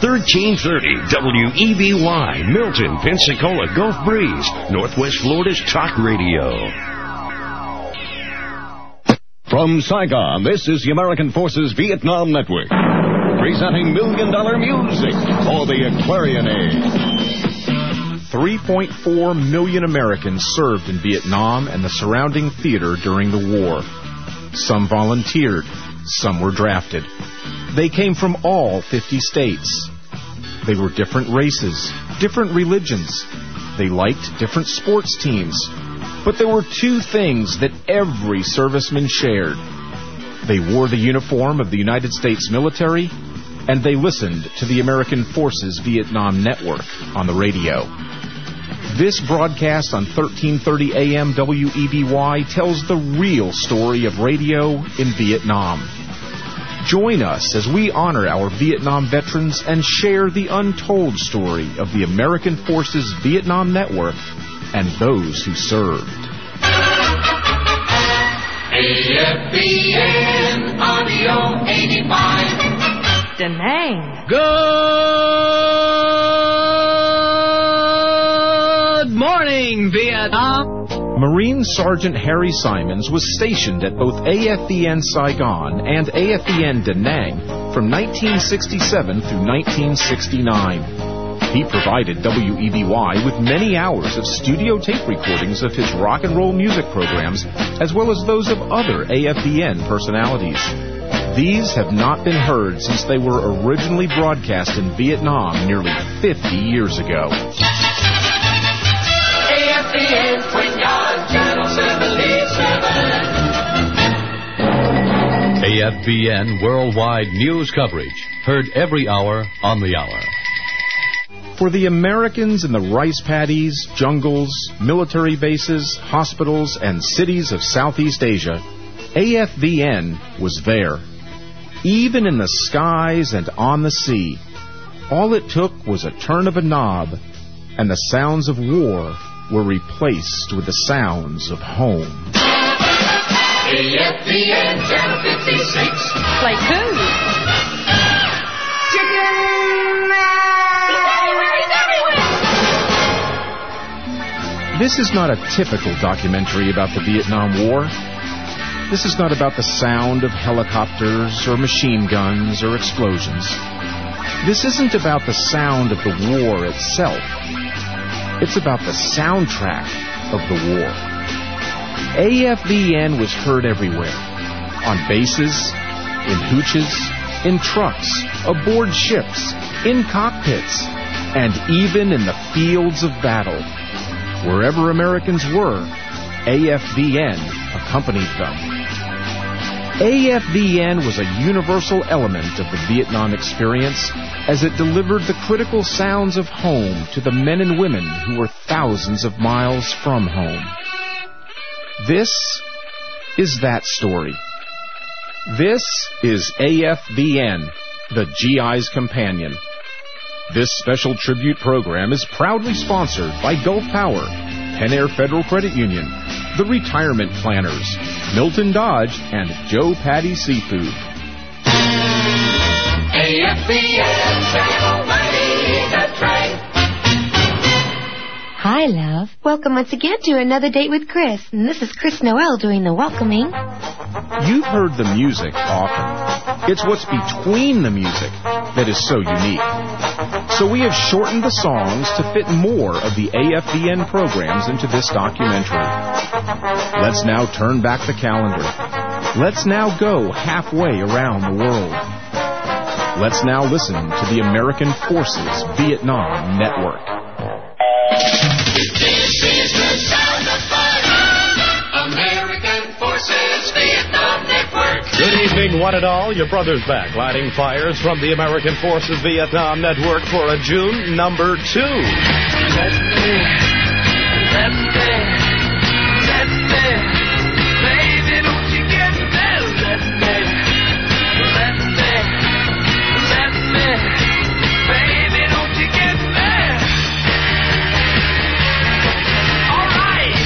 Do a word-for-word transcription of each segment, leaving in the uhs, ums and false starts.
thirteen thirty W E B Y, Milton, Pensacola, Gulf Breeze, Northwest Florida's talk radio. From Saigon, this is the American Forces Vietnam Network, presenting Million Dollar Music for the Aquarian Age. three point four million Americans served in Vietnam and the surrounding theater during the war. Some volunteered, some were drafted. They came from all fifty states. They were different races, different religions. They liked different sports teams. But there were two things that every serviceman shared. They wore the uniform of the United States military, and they listened to the American Forces Vietnam Network on the radio. This broadcast on thirteen thirty A M W E B Y tells the real story of radio in Vietnam. Join us as we honor our Vietnam veterans and share the untold story of the American Forces Vietnam Network and those who served. A F V N Audio eighty-five. Da Nang. Good morning, Vietnam. Marine Sergeant Harry Simons was stationed at both A F V N Saigon and A F V N Da Nang from nineteen sixty-seven through nineteen sixty-nine. He provided W E B Y with many hours of studio tape recordings of his rock and roll music programs, as well as those of other A F V N personalities. These have not been heard since they were originally broadcast in Vietnam nearly fifty years ago. A F V N Twin Yard Channel seventy-seven. A F V N Worldwide News Coverage, heard every hour on the hour. For the Americans in the rice paddies, jungles, military bases, hospitals, and cities of Southeast Asia, A F V N was there. Even in the skies and on the sea, all it took was a turn of a knob, and the sounds of war were replaced with the sounds of home. A F V N Channel fifty-six. Like who? Chicken! This is not a typical documentary about the Vietnam War. This is not about the sound of helicopters or machine guns or explosions. This isn't about the sound of the war itself. It's about the soundtrack of the war. A F V N was heard everywhere. On bases, in hooches, in trucks, aboard ships, in cockpits, and even in the fields of battle. Wherever Americans were, A F V N accompanied them. A F V N was a universal element of the Vietnam experience as it delivered the critical sounds of home to the men and women who were thousands of miles from home. This is that story. This is A F V N, the G I's companion. This special tribute program is proudly sponsored by Gulf Power, Penn Air Federal Credit Union, the Retirement Planners, Milton Dodge, and Joe Patty Seafood. A F V N Channel ninety, the train. Hi, love. Welcome once again to another date with Chris. And this is Chris Noel doing the welcoming. You've heard the music often. It's what's between the music that is so unique. So we have shortened the songs to fit more of the A F V N programs into this documentary. Let's now turn back the calendar. Let's now go halfway around the world. Let's now listen to the American Forces Vietnam Network. This is the sound of fire. American Forces Vietnam Network. Good evening, one and all. Your brother's back, lighting fires from the American Forces Vietnam Network for a June number two. Let me, let me, let me, baby, don't you get there? Let me, let me, let me, baby, don't you get there? All right.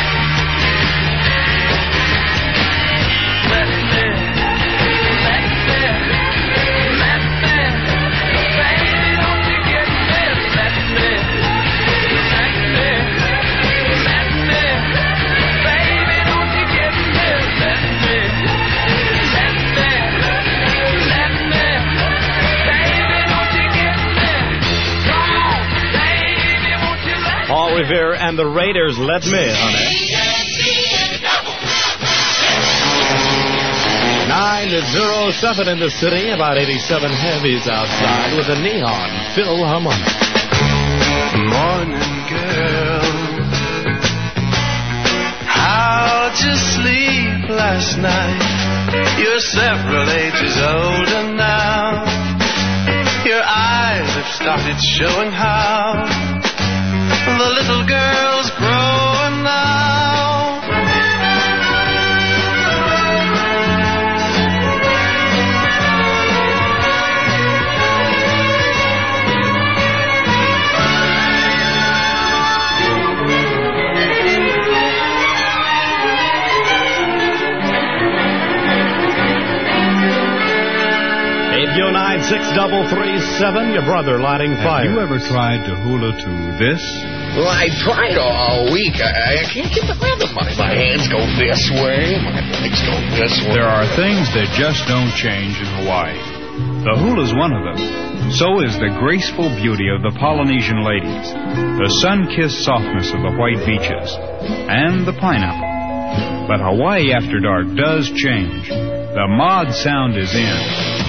Let me, let me, let me, baby, Revere and the Raiders. Let me, honey. nine oh seven in the city, about eighty-seven heavies outside with a neon Philharmonic. Morning, girl. How'd you sleep last night? You're several ages older now. Your eyes have started showing how the little girl's growing now. eight oh nine, six three three seven, your brother lighting fire. Have you ever tried to hula to this? Well, I tried all week. I, I can't get the rhythm. My, my hands go this way, my legs go this way. There are things that just don't change in Hawaii. The hula's one of them. So is the graceful beauty of the Polynesian ladies, the sun-kissed softness of the white beaches, and the pineapple. But Hawaii After Dark does change. The mod sound is in.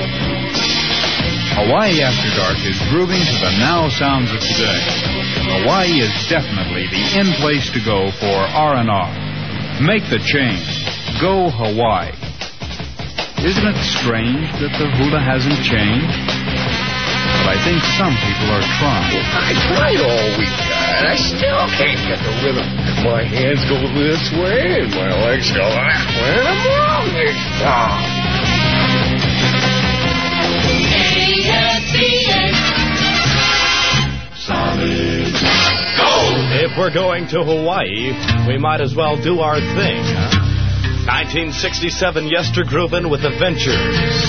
Hawaii After Dark is grooving to the now sounds of today. Hawaii is definitely the in-place to go for R and R. Make the change. Go Hawaii. Isn't it strange that the hula hasn't changed? But I think some people are trying. I tried all week, and I still can't get the rhythm. My hands go this way, and my legs go that way, and I'm wrong. Oh. Solid gold. If we're going to Hawaii, we might as well do our thing. nineteen sixty-seven Yestergruben with Adventures.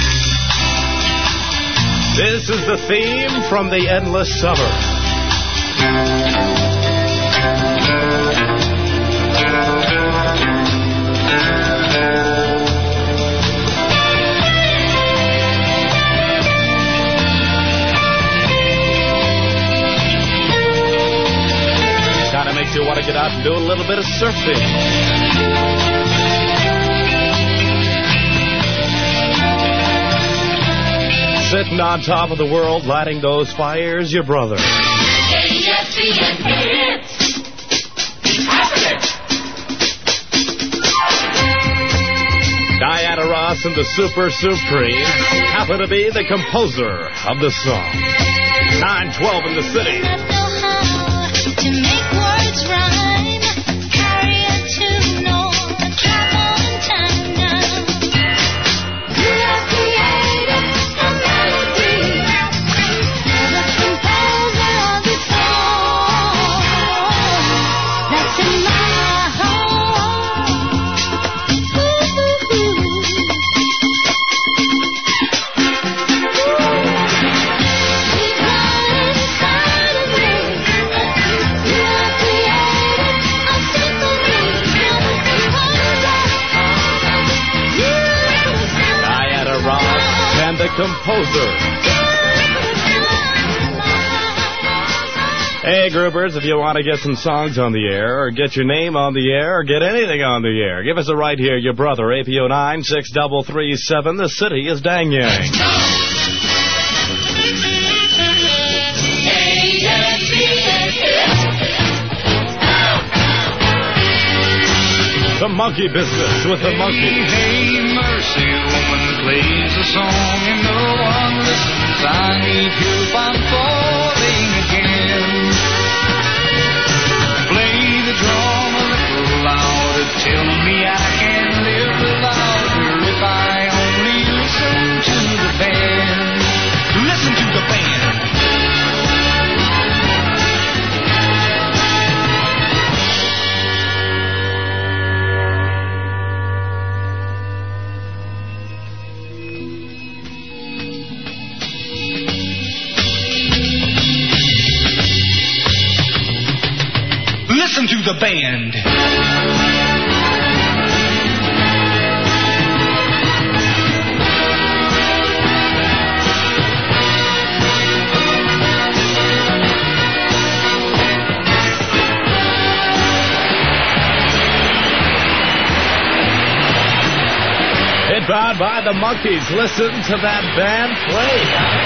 This is the theme from The Endless Summer. Kind of makes you want to get out and do a little bit of surfing. Sitting on top of the world, lighting those fires, your brother. A S C N hits. Happening. Diana Ross and the Super Supreme happen to be the composer of the song. nine twelve in the city. To make words rhyme, carry a tune or travel in time now. You have created a melody, you're the composer of the song that's in my heart. Ooh, ooh, ooh. Deep down inside of me, you have created a symphony. You're the composer. You're the Diana Ross and the composer. Hey, groupers, if you want to get some songs on the air, or get your name on the air, or get anything on the air, give us a right here, your brother, A P oh nine, six three three seven. The city is Dang Yang. The Monkey Business with the Monkey. Hey, mercy, woman plays a song and no one listens. I need help, I'm falling again. Play the drum a little louder, tell me I can live without her if I only listen to the band. Listen to the band. Listen to the band. out by the Monkees. Listen to that band play.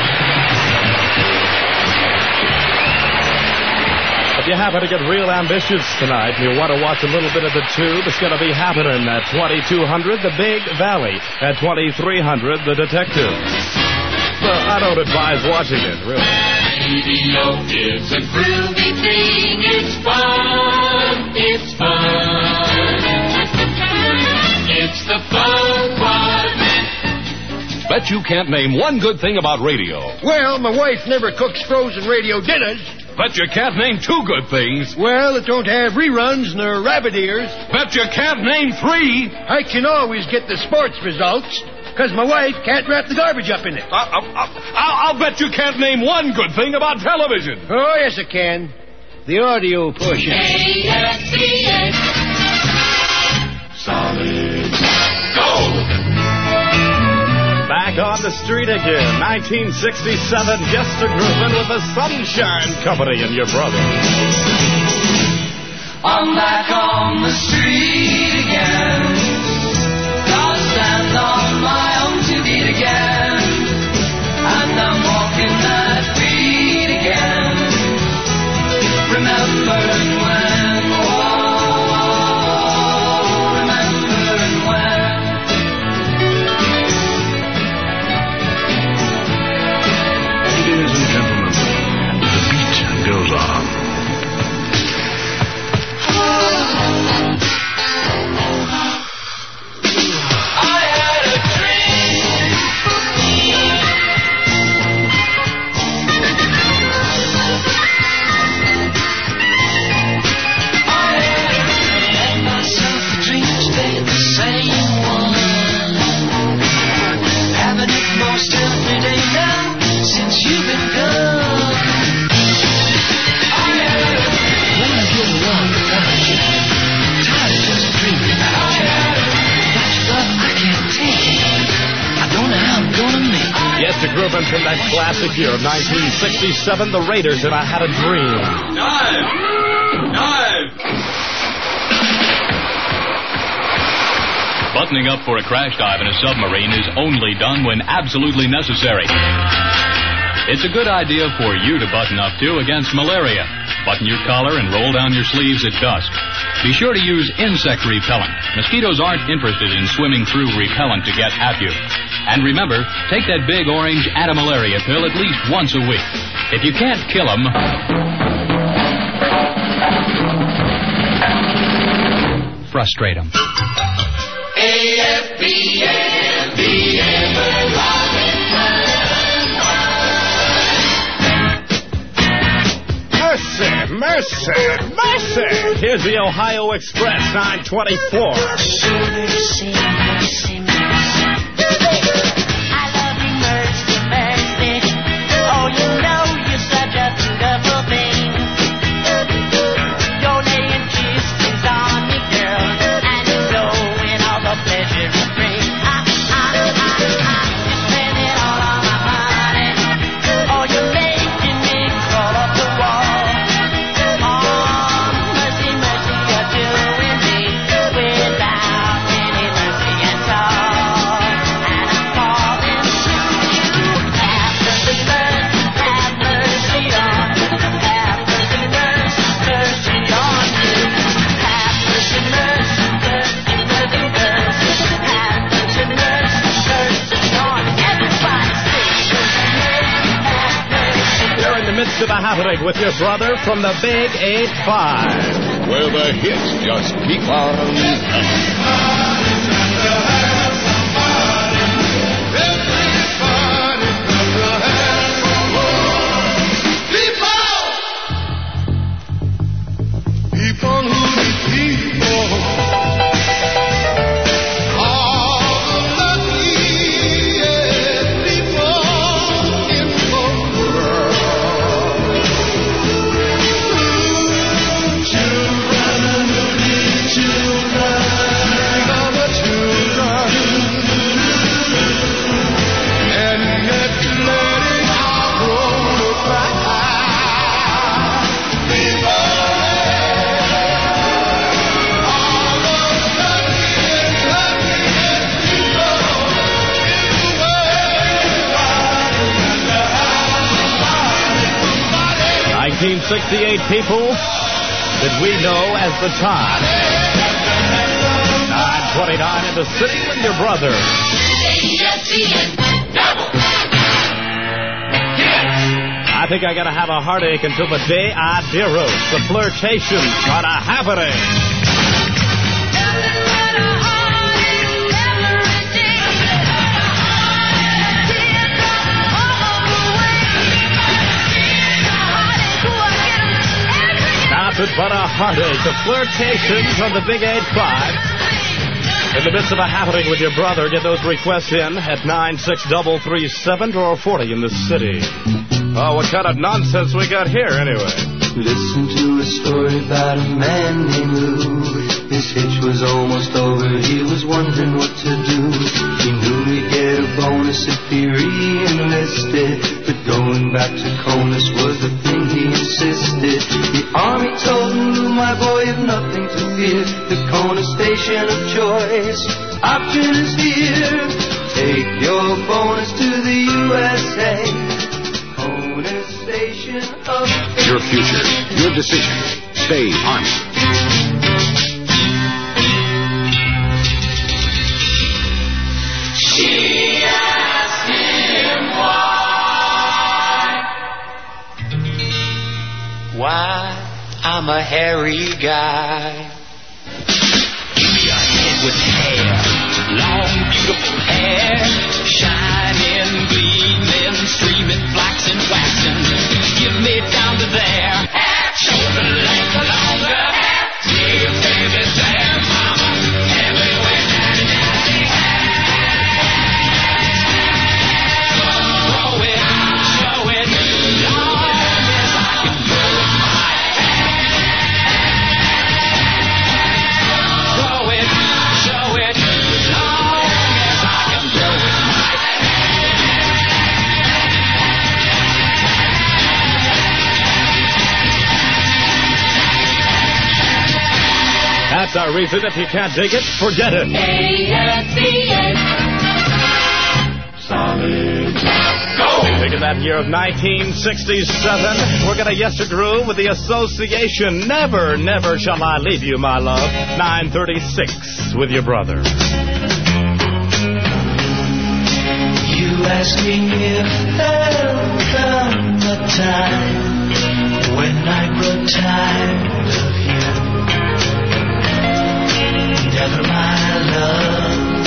If you happen to get real ambitious tonight and you want to watch a little bit of the Tube, it's going to be happening at twenty-two hundred, The Big Valley, at twenty-three hundred, The Detective. Well, I don't advise watching it, really. Radio is a groovy thing. It's fun. It's fun. It's the fun one. Bet you can't name one good thing about radio. Well, my wife never cooks frozen radio dinners. Bet you can't name two good things. Well, it don't have reruns nor rabbit ears. Bet you can't name three. I can always get the sports results, because my wife can't wrap the garbage up in it. Uh, uh, uh, I'll, I'll bet you can't name one good thing about television. Oh, yes, I can. The audio push. A S C N. Solid gold. Back on the street again, nineteen sixty-seven, Gester Groovin with the Sunshine Company and your brother. I'm back on the street again. Gotta stand on my own two feet again. And I'm walking that beat again. Remembering when, oh, remembering when. Ladies and gentlemen, the beat goes on. Gester Groovin from that classic year of nineteen sixty-seven, The Raiders and I Had a Dream. Dive! Dive! Buttoning up for a crash dive in a submarine is only done when absolutely necessary. It's a good idea for you to button up, too, against malaria. Button your collar and roll down your sleeves at dusk. Be sure to use insect repellent. Mosquitoes aren't interested in swimming through repellent to get at you. And remember, take that big orange anti-malaria pill at least once a week. If you can't kill them, frustrate them. A F B N, the Mercy, mercy, mercy. Here's the Ohio Express, nine twenty-four. To the happening with your brother from the Big eight five. Where the hits just keep on coming. Children, nineteen sixty-eight, people, that we know as the time. nine twenty-nine into Sitting with Your Brother. I think I gotta have a heartache until the day I deroast. The flirtation's gonna happening. Nothing but a heartache. The flirtations on the Big eight five. In the midst of a happening with your brother, get those requests in at nine six three three seven or forty in the city. Oh, what kind of nonsense we got here, anyway? Listen to a story about a man named Lou. His hitch was almost over, he was wondering what to do. He knew he'd get a bonus if he re-enlisted, but going back to Conus was the thing he insisted. The army told him, Lou, my boy, you've nothing to fear. The Conus station of choice, option is here. Take your bonus to the U S A. Your future, your decision. Stay Army. She asked him why. Why, I'm a hairy guy. Give me a head with hair, long, beautiful hair, shining, gleaming, streaming, flaxen, waxing. Give me down to there, shoulder length longer. Dear baby, there, mama, everywhere, daddy, daddy, throw it, show it, long as I can throw my throw it, show it, long as I can throw it my That's our reason. If you can't dig it, forget it. Solid. Go! Think of that year of nineteen sixty-seven. We're going to yes to groove with the Association. Never, never shall I leave you, my love. nine thirty-six with your brother. You ask me if there'll come a time when I grow tired of you. Never my love,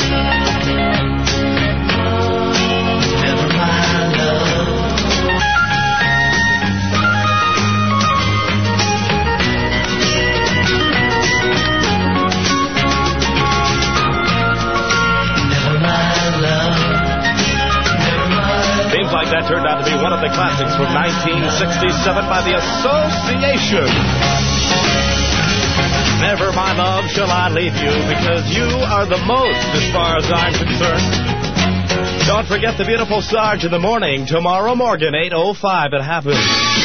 never my love. Never my love, never my. Seems like that turned out to be one of the classics from nineteen sixty-seven by the Association. Never, my love, shall I leave you, because you are the most, as far as I'm concerned. Don't forget the beautiful Sarge in the morning, tomorrow morning, eight oh five, it happens.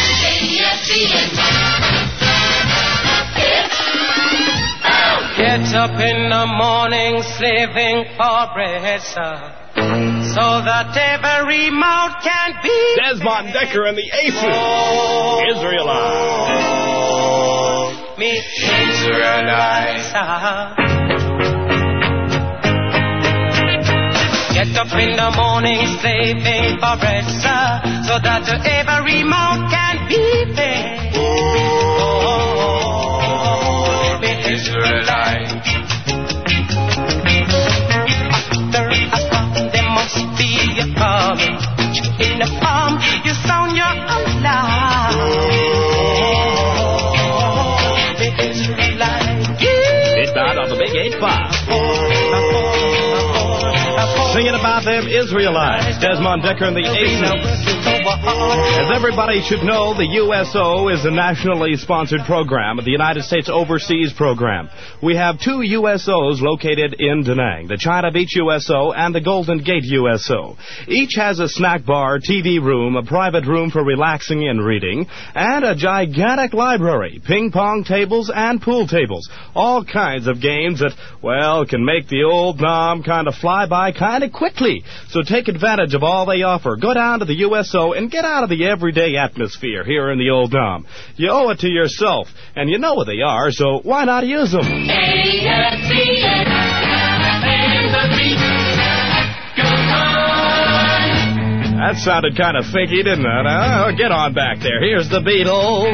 Get up in the morning, slaving for bread, sir, so that every mouth can be. Desmond Decker and the Aces. Oh, Israelite. Me Israelites. Get up in the morning, slaving for bread, sir, so that every mouth can be fed. Oh, me Israelites. After a storm, there must be a calm. In the farm, you sound your alarm. Midnight on the Big eight five. Singing about them Israelites, Desmond Decker and the Aces. As everybody should know, the U S O is a nationally sponsored program, the United States Overseas Program. We have two U S Os located in Da Nang, the China Beach U S O and the Golden Gate U S O. Each has a snack bar, T V room, a private room for relaxing and reading, and a gigantic library, ping pong tables and pool tables. All kinds of games that, well, can make the old nom kind of fly by kind of quickly. So take advantage of all they offer. Go down to the U S O and get out of the everyday atmosphere here in the old Dom. You owe it to yourself, and you know what they are, so why not use them? A F V N, and the beat goes on. That sounded kind of fakey, didn't it? Uh, get on back there. Here's the Beatles.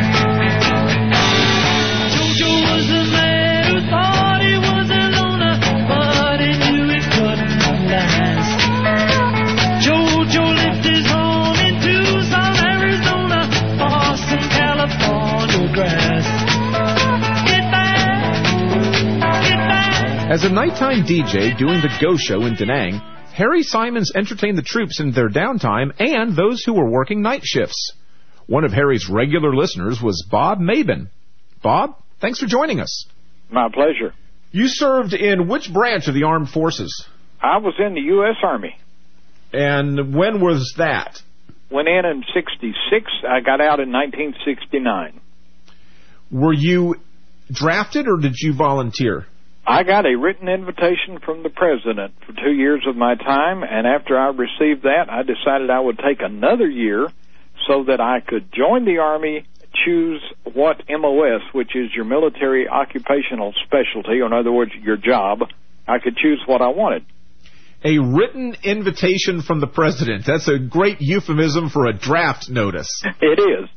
Jojo was a man who thought he was a loner, but he knew it couldn't last. Jojo lived his home in Tucson, Arizona, or some California grass. Get back, get back. As a nighttime D J doing the Go Show in Da Nang, Harry Simons entertained the troops in their downtime and those who were working night shifts. One of Harry's regular listeners was Bob Mabin. Bob, thanks for joining us. My pleasure. You served in which branch of the armed forces? I was in the U S Army. And when was that? Went in in sixty-six. I got out in nineteen sixty-nine. Were you drafted or did you volunteer? I got a written invitation from the president for two years of my time, and after I received that, I decided I would take another year so that I could join the Army, choose what M O S, which is your military occupational specialty, or in other words, your job, I could choose what I wanted. A written invitation from the president. That's a great euphemism for a draft notice. It is.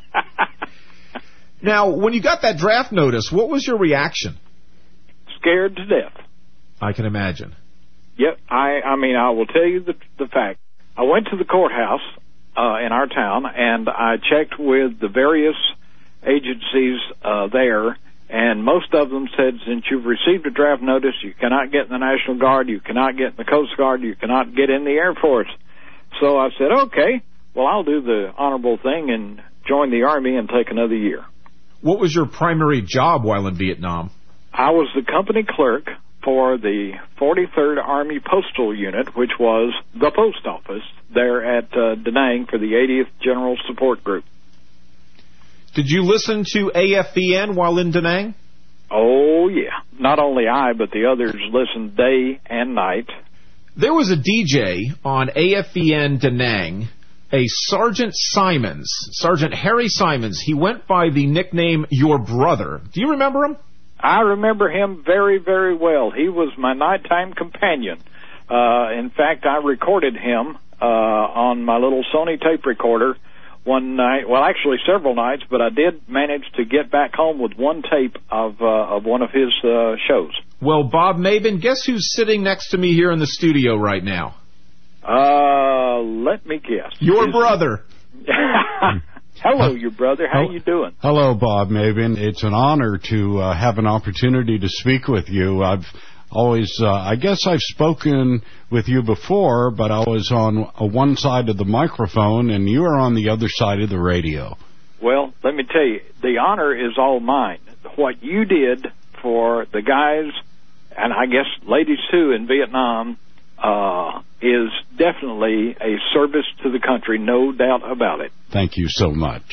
Now, when you got that draft notice, what was your reaction? Scared to death. I can imagine. Yep. I, I mean, I will tell you the, the fact. I went to the courthouse uh, in our town, and I checked with the various agencies uh, there, and most of them said, since you've received a draft notice, you cannot get in the National Guard, you cannot get in the Coast Guard, you cannot get in the Air Force. So I said, okay, well, I'll do the honorable thing and join the Army and take another year. What was your primary job while in Vietnam? I was the company clerk for the forty-third Army Postal Unit, which was the post office there at uh, Da Nang for the eightieth General Support Group. Did you listen to A F V N while in Da Nang? Oh, yeah. Not only I, but the others listened day and night. There was a D J on A F V N Da Nang, a Sergeant Simons, Sergeant Harry Simons. He went by the nickname Your Brother. Do you remember him? I remember him very, very well. He was my nighttime companion. Uh, in fact, I recorded him uh, on my little Sony tape recorder one night. Well, actually several nights, but I did manage to get back home with one tape of uh, of one of his uh, shows. Well, Bob Mabin, guess who's sitting next to me here in the studio right now? Uh, let me guess. Your Is brother. Hello, your brother. How you doing? Hello, Bob Mabin. It's an honor to uh, have an opportunity to speak with you. I've always, uh, I guess I've spoken with you before, but I was on uh, one side of the microphone, and you are on the other side of the radio. Well, let me tell you, the honor is all mine. What you did for the guys, and I guess ladies too, in Vietnam, uh, is definitely a service to the country, no doubt about it. Thank you so much.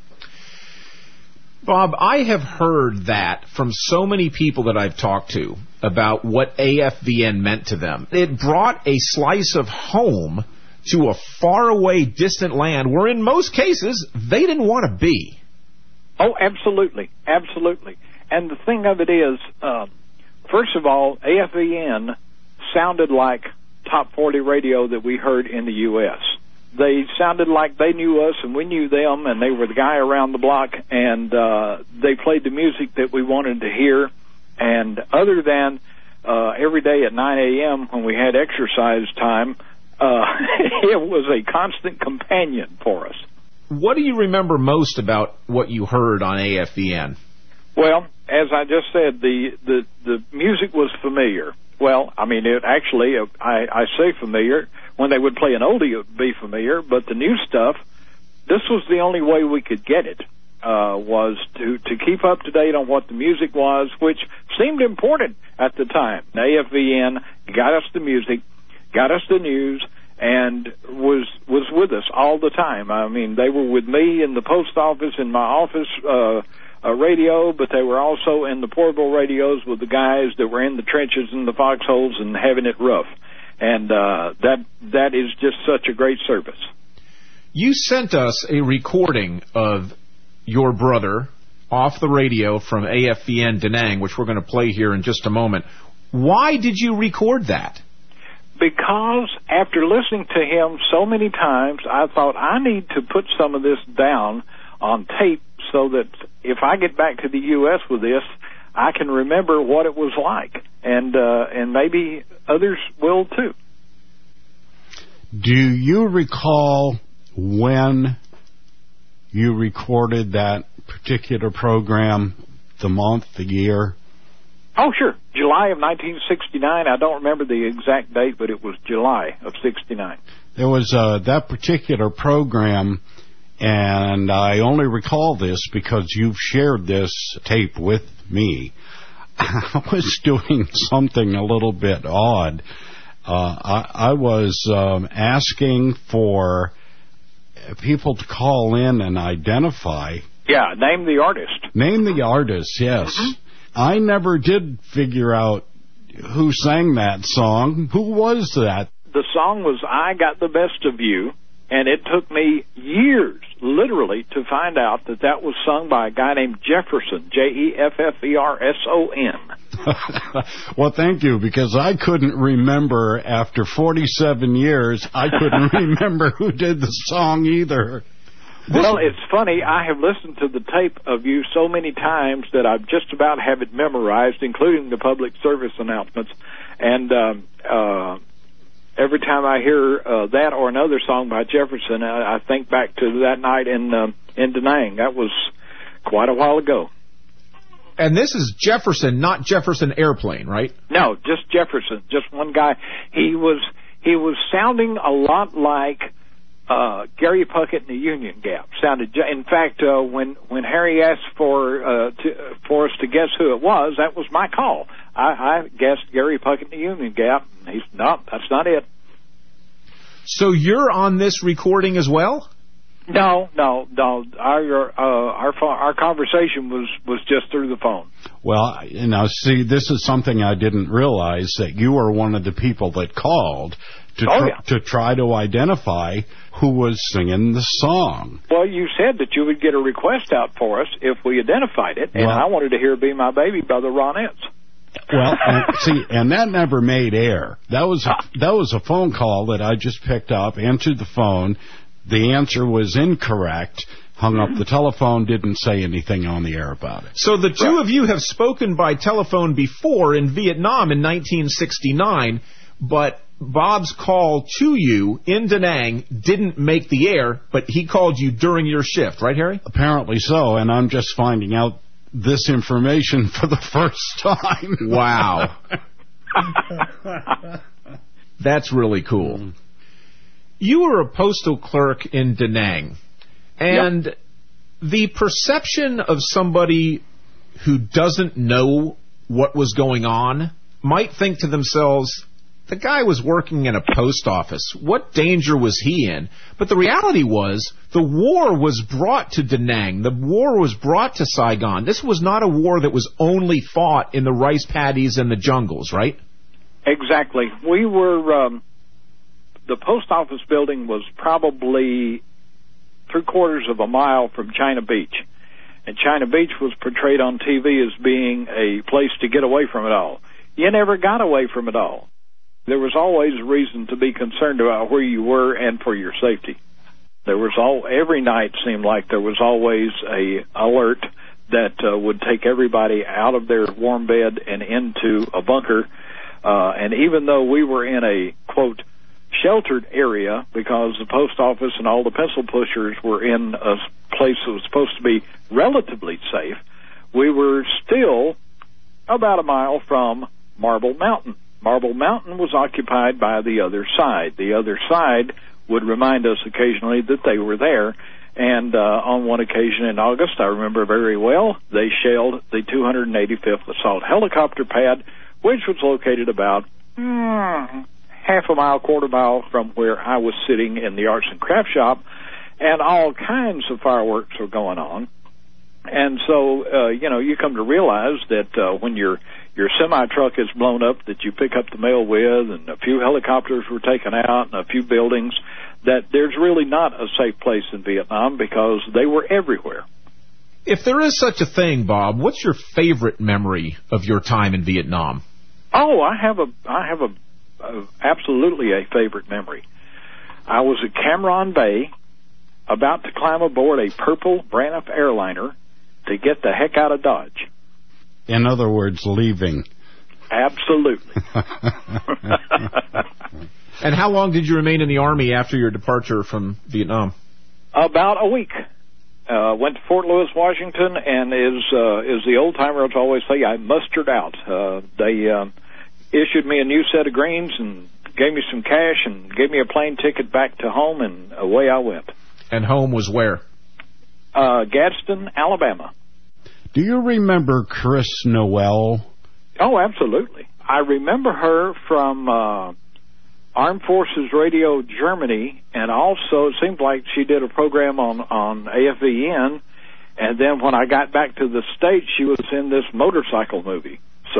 Bob, I have heard that from so many people that I've talked to about what A F V N meant to them. It brought a slice of home to a faraway, distant land where in most cases they didn't want to be. Oh, absolutely. Absolutely. And the thing of it is, uh, first of all, A F V N sounded like top forty radio that we heard in the U S They sounded like they knew us and we knew them, and they were the guy around the block, and uh, they played the music that we wanted to hear. And other than uh, every day at nine a.m. when we had exercise time, uh, it was a constant companion for us. What do you remember most about what you heard on A F V N? Well, as I just said, the, the, the music was familiar. Well, I mean, it actually, I, I say familiar. When they would play an oldie, it would be familiar. But the new stuff, this was the only way we could get it, uh, was to, to keep up to date on what the music was, which seemed important at the time. A F V N got us the music, got us the news, and was was with us all the time. I mean, they were with me in the post office, in my office, uh, a radio, but they were also in the portable radios with the guys that were in the trenches and the foxholes and having it rough. And uh, that that is just such a great service. You sent us a recording of your brother off the radio from A F V N Da Nang, which we're going to play here in just a moment. Why did you record that? Because after listening to him so many times, I thought I need to put some of this down on tape so that if I get back to the U S with this, I can remember what it was like, and uh, and maybe others will too. Do you recall when you recorded that particular program, the month, the year? Oh, sure. July of nineteen sixty-nine. I don't remember the exact date, but it was July of sixty-nine. There was uh, that particular program, and I only recall this because you've shared this tape with me. I was doing something a little bit odd. Uh, I, I was um, asking for people to call in and identify. Yeah, name the artist. Name the artist, yes. Mm-hmm. I never did figure out who sang that song. Who was that? The song was I Got the Best of You, and it took me years, literally, to find out that that was sung by a guy named Jefferson, J E F F E R S O N. Well, thank you, because I couldn't remember, after forty-seven years, I couldn't remember who did the song either. Well, it's funny. I have listened to the tape of you so many times that I just about have it memorized, including the public service announcements. And um, uh, every time I hear uh, that or another song by Jefferson, I, I think back to that night in uh, in Da Nang. That was quite a while ago. And this is Jefferson, not Jefferson Airplane, right? No, just Jefferson, just one guy. He was he was sounding a lot like Uh, Gary Puckett and the Union Gap. Sounded. In fact, uh, when when Harry asked for uh, to, for us to guess who it was, that was my call. I, I guessed Gary Puckett and the Union Gap. And he's no, that's not it. So you're on this recording as well? No, no, no. Our uh, our our conversation was was just through the phone. Well, you know, see, this is something I didn't realize, that you were one of the people that called to oh, tr- yeah. to try to identify who was singing the song. Well, you said that you would get a request out for us if we identified it, and well, I wanted to hear "Be My Baby" by the Ronettes. Well, and, see, and that never made air. That was a, that was a phone call that I just picked up, answered the phone. The answer was incorrect. Hung up the telephone, didn't say anything on the air about it. So the two right. of you have spoken by telephone before in Vietnam in nineteen sixty-nine, but Bob's call to you in Da Nang didn't make the air, but he called you during your shift, right, Harry? Apparently so, and I'm just finding out this information for the first time. Wow. That's really cool. You were a postal clerk in Da Nang, and yep. the perception of somebody who doesn't know what was going on might think to themselves, the guy was working in a post office. What danger was he in? But the reality was, the war was brought to Da Nang. The war was brought to Saigon. This was not a war that was only fought in the rice paddies and the jungles, right? Exactly. We were... Um The post office building was probably three quarters of a mile from China Beach. And China Beach was portrayed on T V as being a place to get away from it all. You never got away from it all. There was always reason to be concerned about where you were and for your safety. There was all, every night seemed like there was always a alert that uh, would take everybody out of their warm bed and into a bunker. Uh, and even though we were in a, quote, sheltered area, because the post office and all the pencil pushers were in a place that was supposed to be relatively safe, we were still about a mile from Marble Mountain. Marble Mountain was occupied by the other side. The other side would remind us occasionally that they were there, and uh, on one occasion in August, I remember very well, they shelled the two hundred eighty-fifth Assault Helicopter Pad, which was located about mm, half a mile, quarter mile from where I was sitting in the arts and crafts shop, and all kinds of fireworks were going on. And so, uh, you know, you come to realize that uh, when you're your semi-truck is blown up that you pick up the mail with, and a few helicopters were taken out, and a few buildings, that there's really not a safe place in Vietnam because they were everywhere. If there is such a thing, Bob, what's your favorite memory of your time in Vietnam? Oh, I have a, I have a, a absolutely a favorite memory. I was at Cam Ranh Bay, about to climb aboard a purple Braniff airliner to get the heck out of Dodge. In other words, leaving. Absolutely. And how long did you remain in the Army after your departure from Vietnam? About a week. Uh, went to Fort Lewis, Washington, and as, uh, as the old-timers always say, I mustered out. Uh, they uh, issued me a new set of greens and gave me some cash and gave me a plane ticket back to home, and away I went. And home was where? Uh, Gadsden, Alabama. Do you remember Chris Noel? Oh, absolutely. I remember her from uh, Armed Forces Radio Germany, and also it seemed like she did a program on, on A F V N, and then when I got back to the States, she was in this motorcycle movie. So,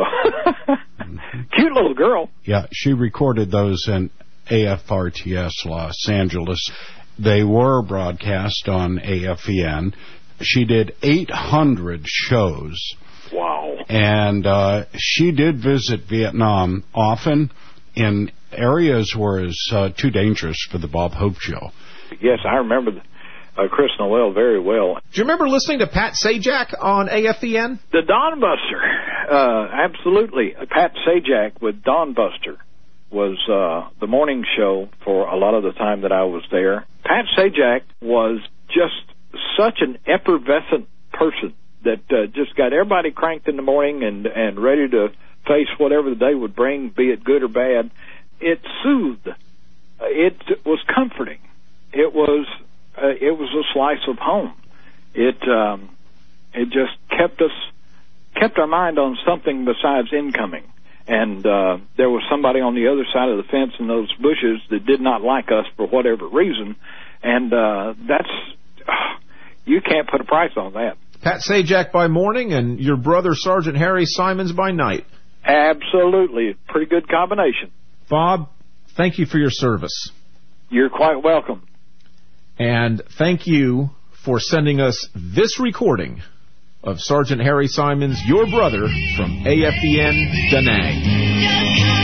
cute little girl. Yeah, she recorded those in A F R T S Los Angeles. They were broadcast on A F V N. She did eight hundred shows. Wow. And uh, she did visit Vietnam often in areas where it's uh, too dangerous for the Bob Hope Show. Yes, I remember the, uh, Chris Noel very well. Do you remember listening to Pat Sajak on A F V N? The Don Buster. Uh, absolutely. Pat Sajak with Don Buster was uh, the morning show for a lot of the time that I was there. Pat Sajak was just such an effervescent person that uh, just got everybody cranked in the morning and, and ready to face whatever the day would bring, be it good or bad. It soothed. It was comforting. It was uh, it was a slice of home. It um, it just kept us kept our mind on something besides incoming. And uh, there was somebody on the other side of the fence in those bushes that did not like us for whatever reason, and uh, that's uh, you can't put a price on that. Pat Sajak by morning and your brother Sergeant Harry Simons by night. Absolutely. Pretty good combination. Bob, thank you for your service. You're quite welcome. And thank you for sending us this recording of Sergeant Harry Simons, your brother, from A F V N Da Nang.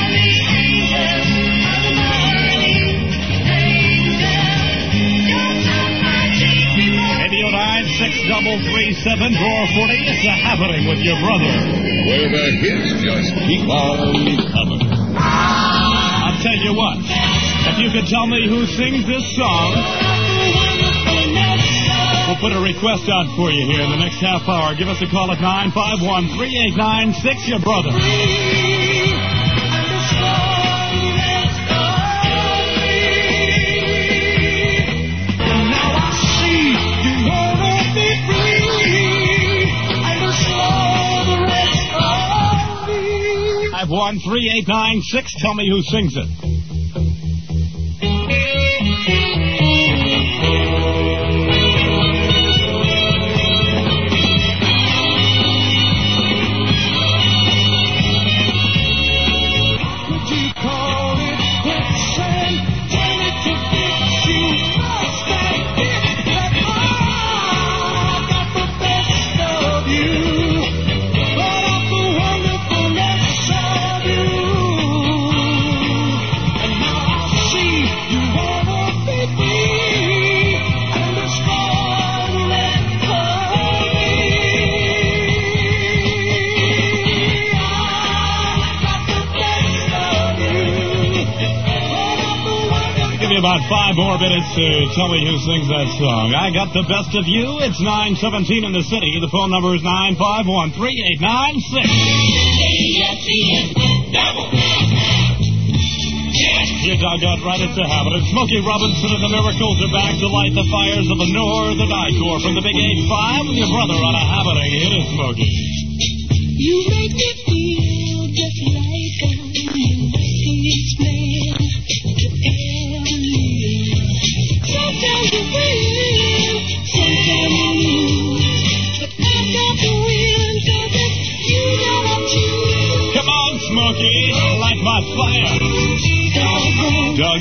six double three seven four forty. It's a happening with your brother. Where the hits just keep on coming. I'll tell you what. If you could tell me who sings this song, we'll put a request out for you here in the next half hour. Give us a call at nine five one, three eight nine six, your brother. One three eight nine six. Tell me who sings it. Would you call it quicksand? Tell it to fix you. Must admit that I got the best of you. Brought up the wonderfulness of you. And now I see you wanna be free and destroy the rest of me. Give me about five more minutes to tell me who sings that song. I got the best of you. It's nine seventeen in the city. The phone number is nine five one, three eight nine six. You doggone right, it's a habit. And Smokey Robinson and the Miracles are back to light the fires of the Northern I Corps from the Big eight five with your brother on a happening. Hit it, Smokey. You make me feel just like I'm the next man to ever live. Sometimes you win, sometimes you lose. But I got to win, 'cause it's you that I choose.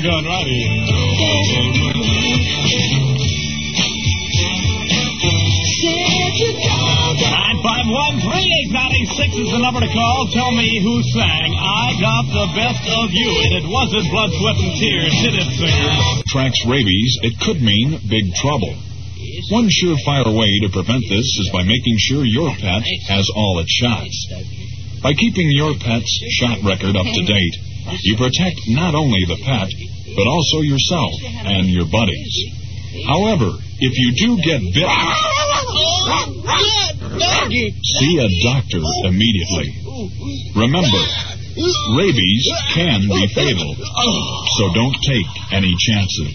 doggone right he is. nine five one, three eight nine six is the number to call. Tell me who sang I Got the Best of You. And it wasn't Blood, Sweat, and Tears, did it, singers? Tracks rabies, it could mean big trouble. One surefire way to prevent this is by making sure your pet has all its shots. By keeping your pet's shot record up to date, you protect not only the pet, but also yourself and your buddies. However, if you do get bitten, see a doctor immediately. Remember, rabies can be fatal, so don't take any chances.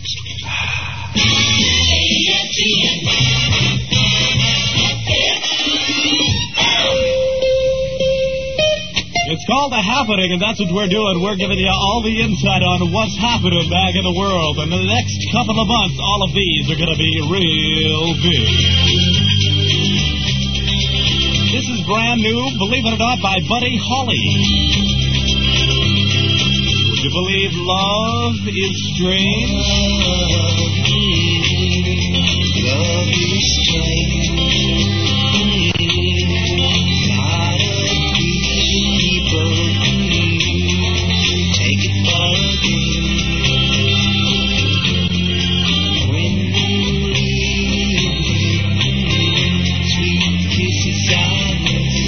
It's called The Happening, and that's what we're doing. We're giving you all the insight on what's happening back in the world. And in the next couple of months, all of these are going to be real big. This is brand new, believe it or not, by Buddy Holly. Would you believe love is strange? Love is strange. Not a people. Take it for a game. When you leave, sweet kisses I miss.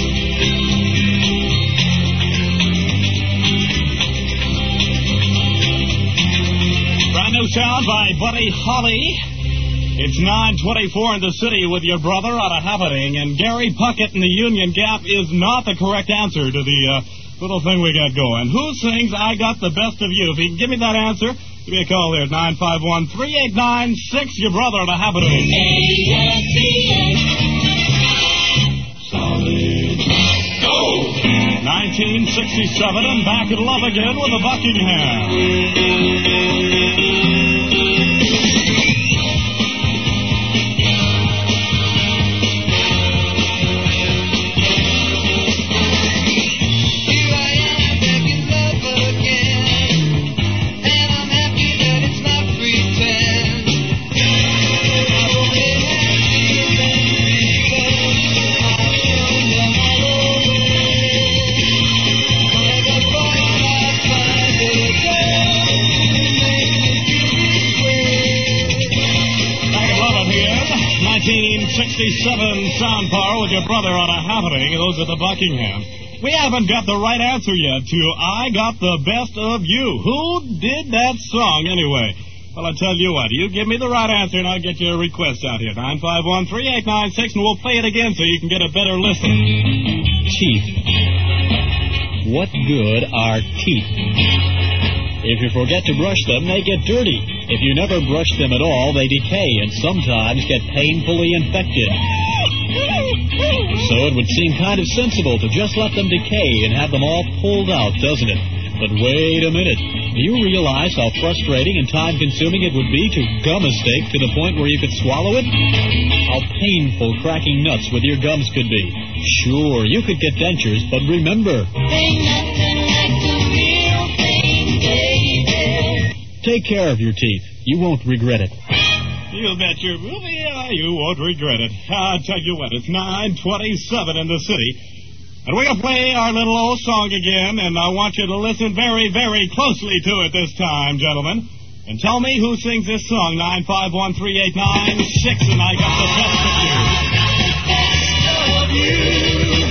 Brand new sound by Buddy Holly. It's nine twenty-four in the city with your brother on A Happening, and Gary Puckett in the Union Gap is not the correct answer to the uh, little thing we got going. Who sings I Got the Best of You? If you can give me that answer, give me a call here at nine five one, three eight nine six, your brother on A Happening. Solid. Go! nineteen sixty-seven, and back in love again with the Buckingham. sixty-seven sound power with your brother on A Happening. Those are the Buckingham. We haven't got the right answer yet to I Got the Best of You. Who did that song anyway? Well, I tell you what, you give me the right answer and I'll get your request out here. nine five one, three eight nine six, and we'll play it again so you can get a better listen. Teeth. What good are teeth? If you forget to brush them, they get dirty. If you never brush them at all, they decay and sometimes get painfully infected. So it would seem kind of sensible to just let them decay and have them all pulled out, doesn't it? But wait a minute. Do you realize how frustrating and time-consuming it would be to gum a steak to the point where you could swallow it? How painful cracking nuts with your gums could be. Sure, you could get dentures, but remember... Take care of your teeth. You won't regret it. You bet your movie, uh, you won't regret it. I'll tell you what, it's nine twenty-seven in the city. And we're going to play our little old song again, and I want you to listen very, very closely to it this time, gentlemen. And tell me who sings this song, nine five one, three eight nine six, and I got the best of you. Of you.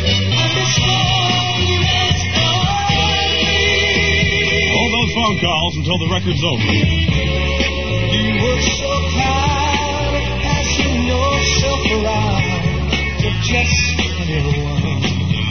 Phone calls until the record's over. You were so kind of passing yourself around to just anyone.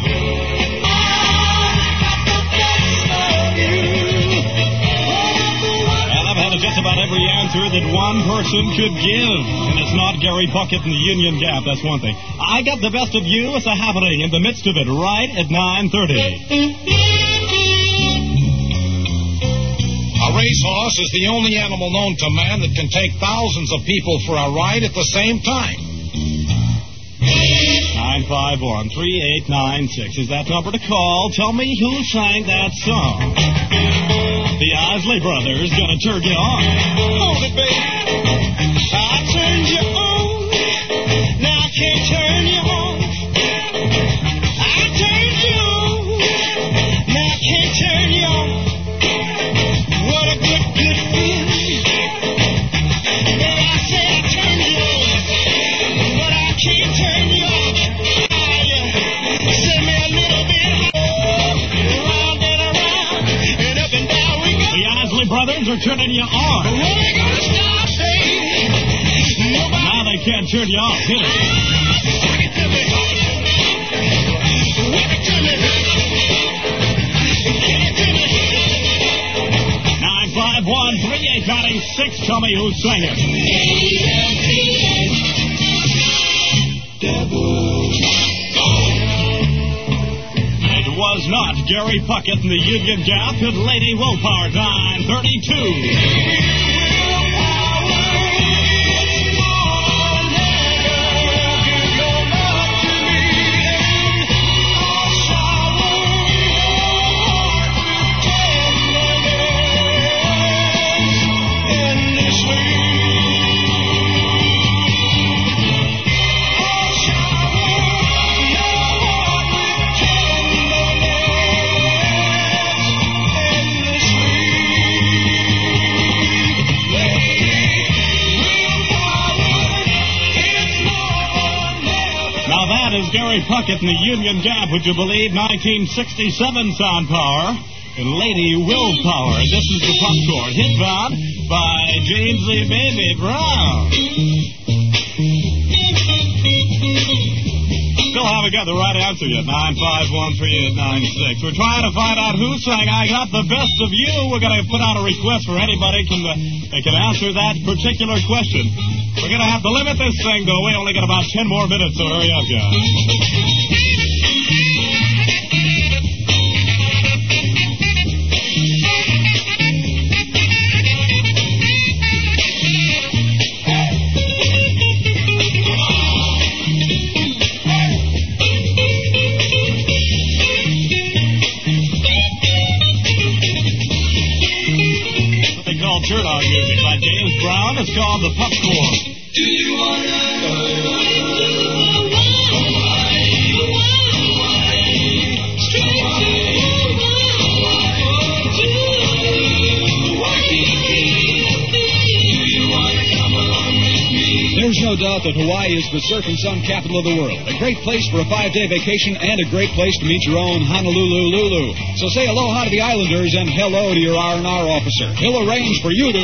I got the best of you. Well, I've had just about every answer that one person could give, and it's not Gary Puckett in the Union Gap. That's one thing. I got the best of you. It's a happening in the midst of it, right at nine thirty. A racehorse is the only animal known to man that can take thousands of people for a ride at the same time. nine five one, three eight nine six is that number to call. Tell me who sang that song. The Isley Brothers gonna turn you on. Hold it, baby. I turned you on. Now I can't turn you on. I turned you on. Now I can't turn you on. What a good, good feeling. Baby, I said I turned you on, but I can't turn you on. Send me a little bit around and around and up and down we go. The Isley Brothers are turning you on. When they gonna stop, baby? Nobody. Now they can't turn you off. Hit it. Rock it to me. Rock it to me. Give it to me. nine five one, three eight nine six. Tell me who sang it. It was not Gary Puckett in the Union Gap at Lady Willpower, nine thirty-two. Gary Puckett in the Union Gap, would you believe, nineteen sixty-seven sound power, and Lady Willpower. This is the popcorn hit bound by Jamesy Baby Brown. Still haven't got the right answer yet. nine five one, three eight nine six. We're trying to find out who sang I Got the Best of You. We're going to put out a request for anybody can, uh, that can answer that particular question. We're going to have to limit this thing, though. We only got about ten more minutes, so hurry up, guys. What they call turn on music by James Brown. It's called the popcorn. Do you wanna There's no doubt that Hawaii is the surf and sun capital of the world. A great place for a five-day vacation and a great place to meet your own Honolulu Lulu. So say aloha to the Islanders and hello to your R and R officer. He'll arrange for you to...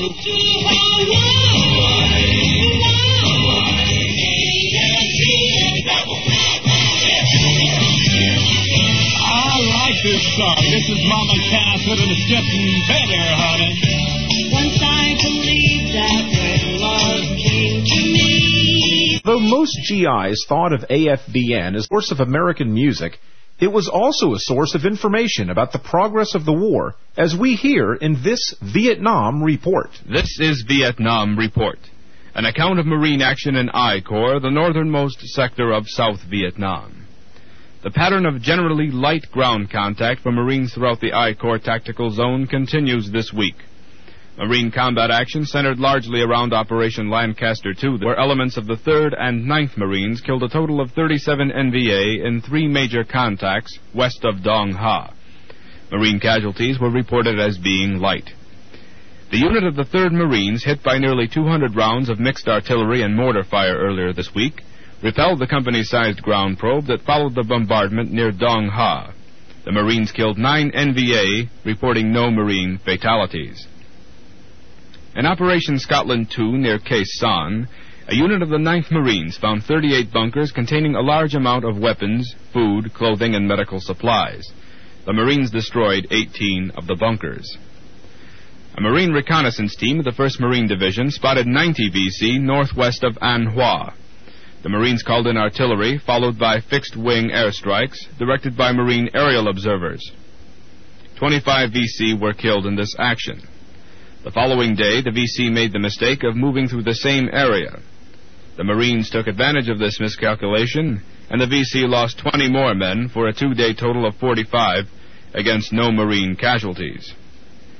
I like this song. This is Mama Cass, and it's getting better, honey. Once I believed that when love came to me. Though most G Is thought of A F B N as a source of American music, it was also a source of information about the progress of the war, as we hear in this Vietnam Report. This is Vietnam Report, an account of Marine action in I Corps, the northernmost sector of South Vietnam. The pattern of generally light ground contact for Marines throughout the I Corps tactical zone continues this week. Marine combat action centered largely around Operation Lancaster two, where elements of the third and ninth Marines killed a total of thirty-seven N V A in three major contacts west of Dong Ha. Marine casualties were reported as being light. The unit of the third Marines, hit by nearly two hundred rounds of mixed artillery and mortar fire earlier this week, repelled the company-sized ground probe that followed the bombardment near Dong Ha. The Marines killed nine N V A, reporting no Marine fatalities. In Operation Scotland two near Khe Sanh, a unit of the ninth Marines found thirty-eight bunkers containing a large amount of weapons, food, clothing, and medical supplies. The Marines destroyed eighteen of the bunkers. A Marine reconnaissance team of the first Marine Division spotted ninety V C northwest of An Hoa. The Marines called in artillery, followed by fixed-wing airstrikes directed by Marine aerial observers. twenty-five V C were killed in this action. The following day, the V C made the mistake of moving through the same area. The Marines took advantage of this miscalculation, and the V C lost twenty more men for a two-day total of forty-five against no Marine casualties.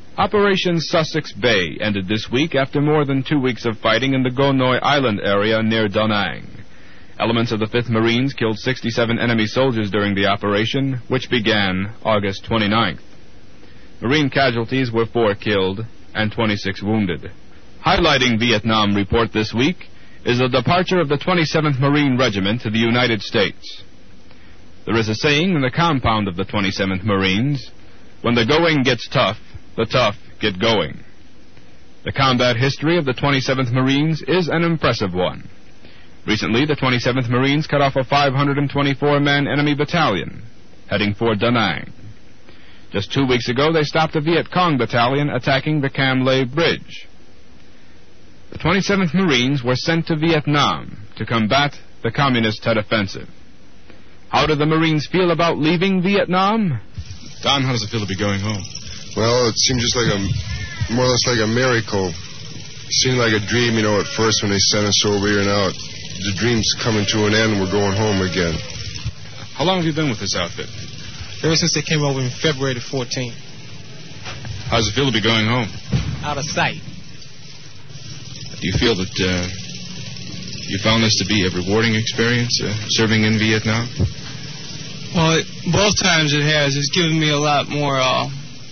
Operation Sussex Bay ended this week after more than two weeks of fighting in the Gonoy Island area near Da Nang. Elements of the fifth Marines killed sixty-seven enemy soldiers during the operation, which began August twenty-ninth. Marine casualties were four killed and twenty-six wounded. Highlighting Vietnam report this week is the departure of the twenty-seventh Marine Regiment to the United States. There is a saying in the compound of the twenty-seventh Marines, when the going gets tough, the tough get going. The combat history of the twenty-seventh Marines is an impressive one. Recently, the twenty-seventh Marines cut off a five hundred twenty-four man enemy battalion, heading for Da Nang. Just two weeks ago, they stopped a Viet Cong battalion attacking the Cam Le Bridge. The twenty-seventh Marines were sent to Vietnam to combat the Communist Tet Offensive. How do the Marines feel about leaving Vietnam? Don, how does it feel to be going home? Well, it seemed just like a, more or less like a miracle. It seemed like a dream, you know, at first when they sent us over here. Now the dream's coming to an end. We're going home again. How long have you been with this outfit? Ever since they came over in February the fourteenth. How does it feel to be going home? Out of sight. Do you feel that uh, you found this to be a rewarding experience, uh, serving in Vietnam? Well, it, both times it has. It's given me a lot more, uh,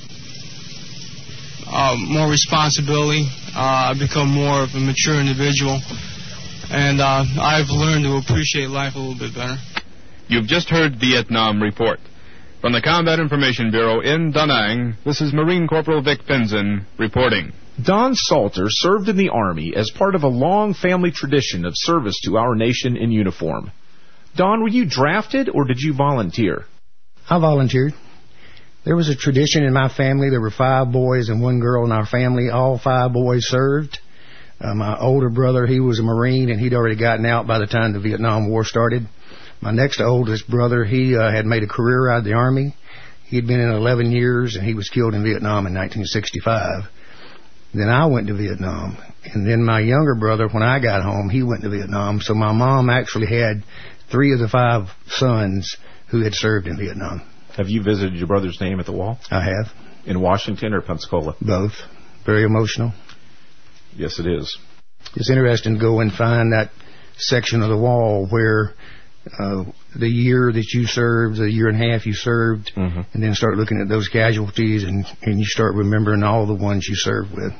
uh, more responsibility. Uh, I've become more of a mature individual, and uh, I've learned to appreciate life a little bit better. You've just heard Vietnam Report. From the Combat Information Bureau in Da Nang, this is Marine Corporal Vic Pinson reporting. Don Salter served in the Army as part of a long family tradition of service to our nation in uniform. Don, were you drafted or did you volunteer? I volunteered. There was a tradition in my family. There were five boys and one girl in our family. All five boys served. Uh, my older brother, he was a Marine, and he'd already gotten out by the time the Vietnam War started. My next oldest brother, he uh, had made a career out of the Army. He'd been in eleven years, and he was killed in Vietnam in nineteen sixty-five. Then I went to Vietnam. And then my younger brother, when I got home, he went to Vietnam. So my mom actually had three of the five sons who had served in Vietnam. Have you visited your brother's name at the wall? I have. In Washington or Pensacola? Both. Very emotional. Yes, it is. It's interesting to go and find that section of the wall where uh, the year that you served, the year and a half you served, mm-hmm. and then start looking at those casualties, and, and you start remembering all the ones you served with.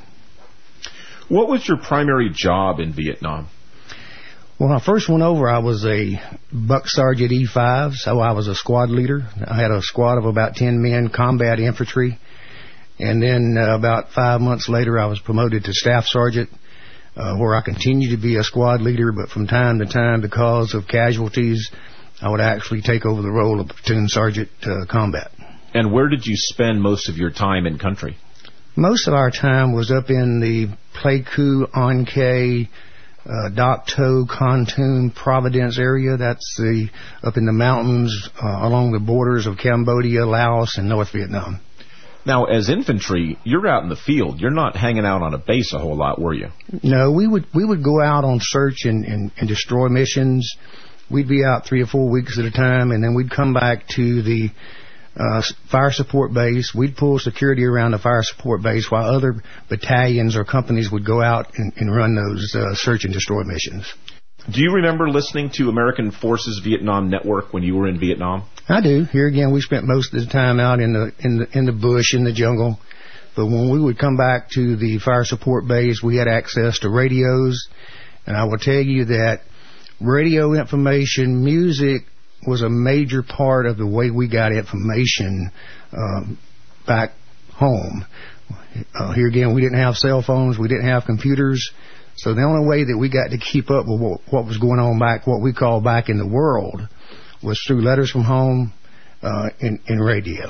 What was your primary job in Vietnam? Well, when I first went over, I was a Buck Sergeant E five, so I was a squad leader. I had a squad of about ten men, combat infantry. And then uh, about five months later, I was promoted to Staff Sergeant, uh, where I continued to be a squad leader, but from time to time, because of casualties, I would actually take over the role of Platoon Sergeant uh, Combat. And where did you spend most of your time in country? Most of our time was up in the Pleiku, An Khe, Uh, Dak To, Kon Tum, Providence area. That's the up in the mountains uh, along the borders of Cambodia, Laos, and North Vietnam. Now, as infantry, you're out in the field. You're not hanging out on a base a whole lot, were you? No, we would we would go out on search and, and, and destroy missions. We'd be out three or four weeks at a time, and then we'd come back to the Uh, fire support base. We'd pull security around the fire support base while other battalions or companies would go out and, and run those uh, search and destroy missions. Do you remember listening to American Forces Vietnam Network when you were in Vietnam? I do. Here again, we spent most of the time out in the in the in the bush, in the jungle. But when we would come back to the fire support base, we had access to radios, and I will tell you that radio information, music, was a major part of the way we got information uh, back home. Uh, here again, we didn't have cell phones, we didn't have computers, so the only way that we got to keep up with what, what was going on back, what we call back in the world, was through letters from home uh, and, and radio.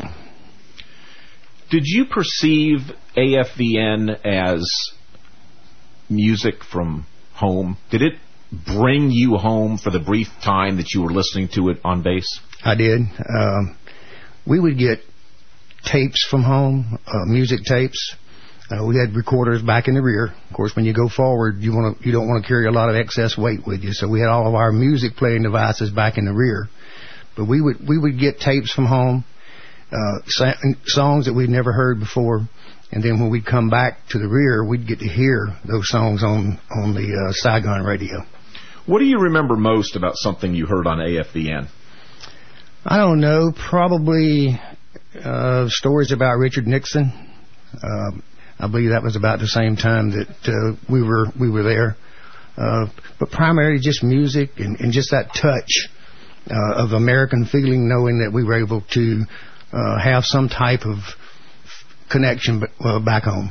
Did you perceive A F V N as music from home? Did it bring you home for the brief time that you were listening to it on base? I did. Um, we would get tapes from home, uh, music tapes. Uh, we had recorders back in the rear. Of course, when you go forward, you want to you don't want to carry a lot of excess weight with you. So we had all of our music playing devices back in the rear. But we would we would get tapes from home, uh, songs that we'd never heard before. And then when we'd come back to the rear, we'd get to hear those songs on, on the uh, Saigon radio. What do you remember most about something you heard on A F V N? I don't know. Probably uh, stories about Richard Nixon. Uh, I believe that was about the same time that uh, we were we were there. Uh, but primarily just music and, and just that touch uh, of American feeling, knowing that we were able to uh, have some type of connection uh, back home.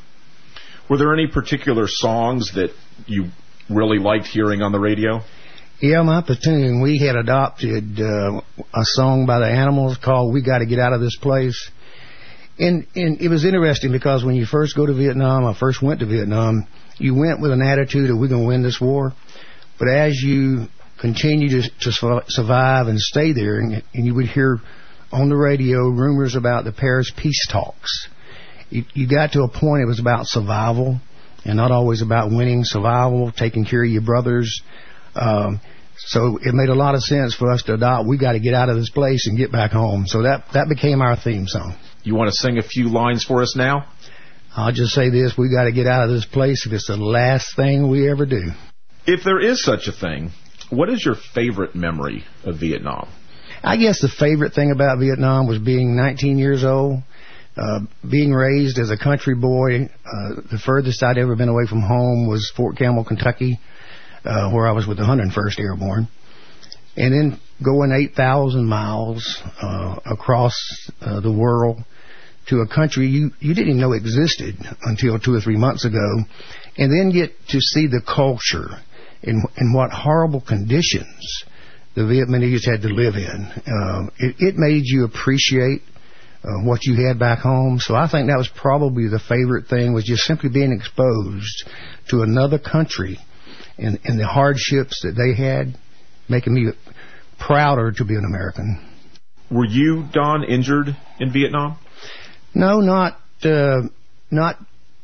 Were there any particular songs that you really liked hearing on the radio? Yeah, my platoon, we had adopted uh, a song by the Animals called "We Got to Get Out of This Place." And, and it was interesting because when you first go to Vietnam, I first went to Vietnam, you went with an attitude of we're going to win this war. But as you continue to, to survive and stay there, and, and you would hear on the radio rumors about the Paris peace talks, you, you got to a point it was about survival and not always about winning. Survival, taking care of your brothers. Um, so it made a lot of sense for us to adopt, we got to get out of this place and get back home. So that, that became our theme song. You want to sing a few lines for us now? I'll just say this, we got to get out of this place if it's the last thing we ever do. If there is such a thing, what is your favorite memory of Vietnam? I guess the favorite thing about Vietnam was being nineteen years old, uh, being raised as a country boy. Uh, the furthest I'd ever been away from home was Fort Campbell, Kentucky, uh, where I was with the one hundred first Airborne. And then going eight thousand miles uh, across uh, the world to a country you, you didn't even know existed until two or three months ago, and then get to see the culture and, and what horrible conditions the Vietnamese had to live in. Uh, it, it made you appreciate uh, what you had back home. So I think that was probably the favorite thing, was just simply being exposed to another country and, and the hardships that they had, making me prouder to be an American. Were you, Don, injured in Vietnam? No, not uh, not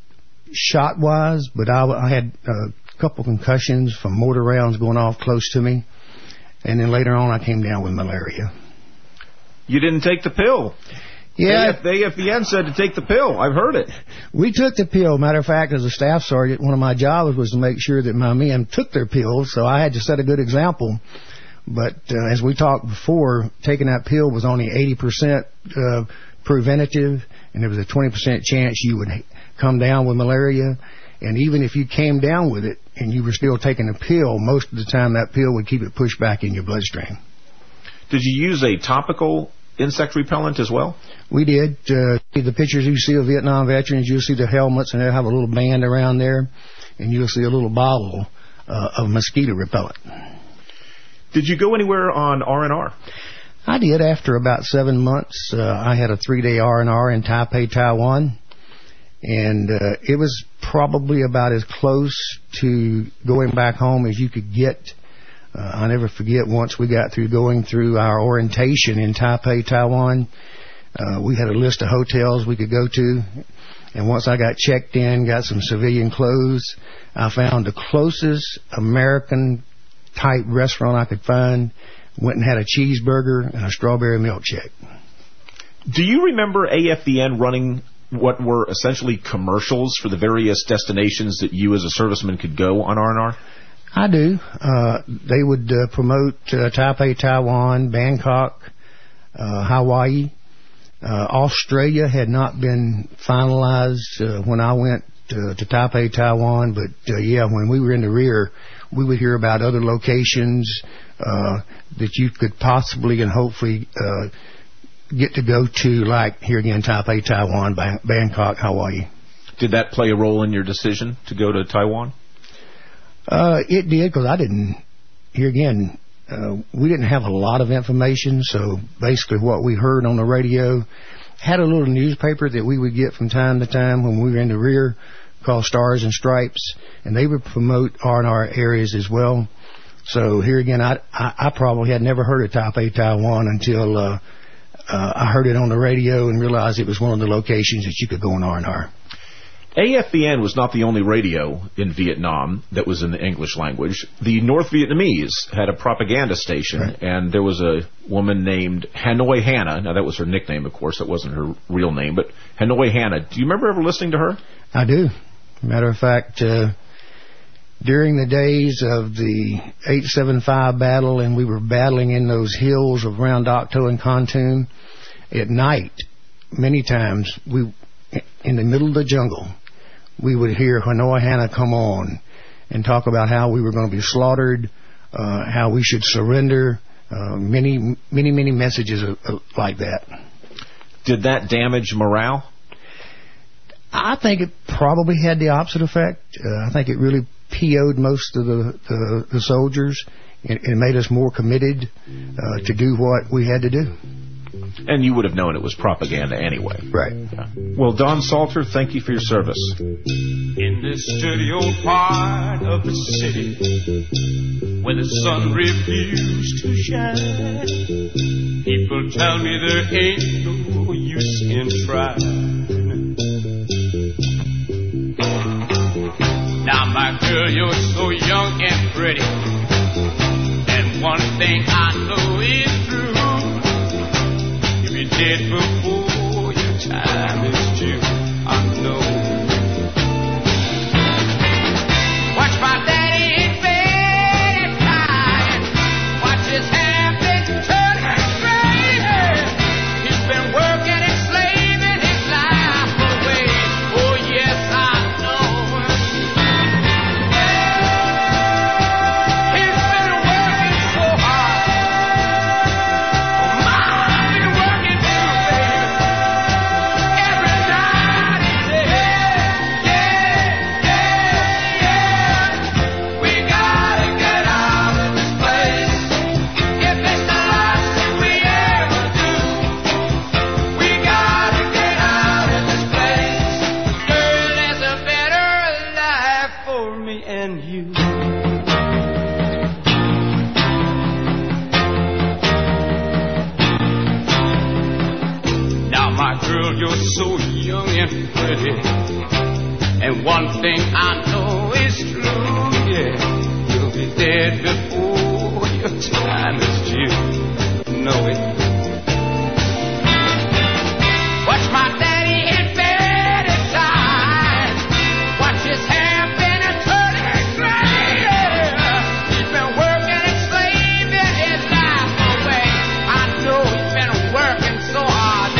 shot-wise, but I, I had a couple concussions from mortar rounds going off close to me. And then later on, I came down with malaria. You didn't take the pill. Yeah. The A F V N said to take the pill. I've heard it. We took the pill. Matter of fact, as a staff sergeant, one of my jobs was to make sure that my men took their pills, so I had to set a good example. But uh, as we talked before, taking that pill was only eighty percent uh, preventative, and there was a twenty percent chance you would come down with malaria. And even if you came down with it and you were still taking a pill, most of the time that pill would keep it pushed back in your bloodstream. Did you use a topical insect repellent as well? We did. Uh, the pictures you see of Vietnam veterans, you'll see the helmets, and they'll have a little band around there, and you'll see a little bottle uh, of mosquito repellent. Did you go anywhere on R and R? I did. After about seven months, uh, I had a three-day R and R in Taipei, Taiwan. And uh, it was probably about as close to going back home as you could get. Uh, I'll never forget, once we got through going through our orientation in Taipei, Taiwan, uh, we had a list of hotels we could go to. And once I got checked in, got some civilian clothes, I found the closest American-type restaurant I could find, went and had a cheeseburger and a strawberry milkshake. Do you remember A F V N running what were essentially commercials for the various destinations that you as a serviceman could go on R and R? I do. Uh, they would uh, promote uh, Taipei, Taiwan, Bangkok, uh, Hawaii. Uh, Australia had not been finalized uh, when I went uh, to Taipei, Taiwan, but uh, yeah, when we were in the rear, we would hear about other locations uh, that you could possibly and hopefully uh, get to go to, like here again, Taipei, Taiwan, Bangkok, Hawaii. Did that play a role in your decision to go to Taiwan? Uh, it did, because I didn't, here again, uh, we didn't have a lot of information, so basically what we heard on the radio, had a little newspaper that we would get from time to time when we were in the rear called Stars and Stripes, and they would promote R and R areas as well. So here again, I, I, I probably had never heard of Taipei, Taiwan until uh, uh, I heard it on the radio and realized it was one of the locations that you could go on R and R. A F V N was not the only radio in Vietnam that was in the English language. The North Vietnamese had a propaganda station, right. And there was a woman named Hanoi Hannah. Now, that was her nickname, of course. That wasn't her real name, but Hanoi Hannah. Do you remember ever listening to her? I do. Matter of fact, uh, during the days of the eight seven five battle, and we were battling in those hills of around Dak To and Kon Tum, at night, many times, we, in the middle of the jungle, we would hear Hanoi Hannah come on and talk about how we were going to be slaughtered, uh, how we should surrender, uh, many, many, many messages of, of, like that. Did that damage morale? I think it probably had the opposite effect. Uh, I think it really P O'd most of the, the, the soldiers and, and made us more committed uh, to do what we had to do. And you would have known it was propaganda anyway. Right. Yeah. Well, Don Salter, thank you for your service. In this dirty old part of the city where the sun refused to shine, people tell me there ain't no use in trying. Now, my girl, you're so young and pretty, and one thing I know is true. Dead before your time is due, I know. Watch my daddy in bed at night. Watch his hair big turning gray. He's been working and slaving his life away. Oh yes, I know. He's been working so hard. I've been working. You're so young and pretty, and one thing I know is true, yeah, you'll be dead before your time is due, know it. Watch my daddy in bed at time, watch his hair been a turning gray, yeah. He's been working and slaving his life away. I know he's been working so hard.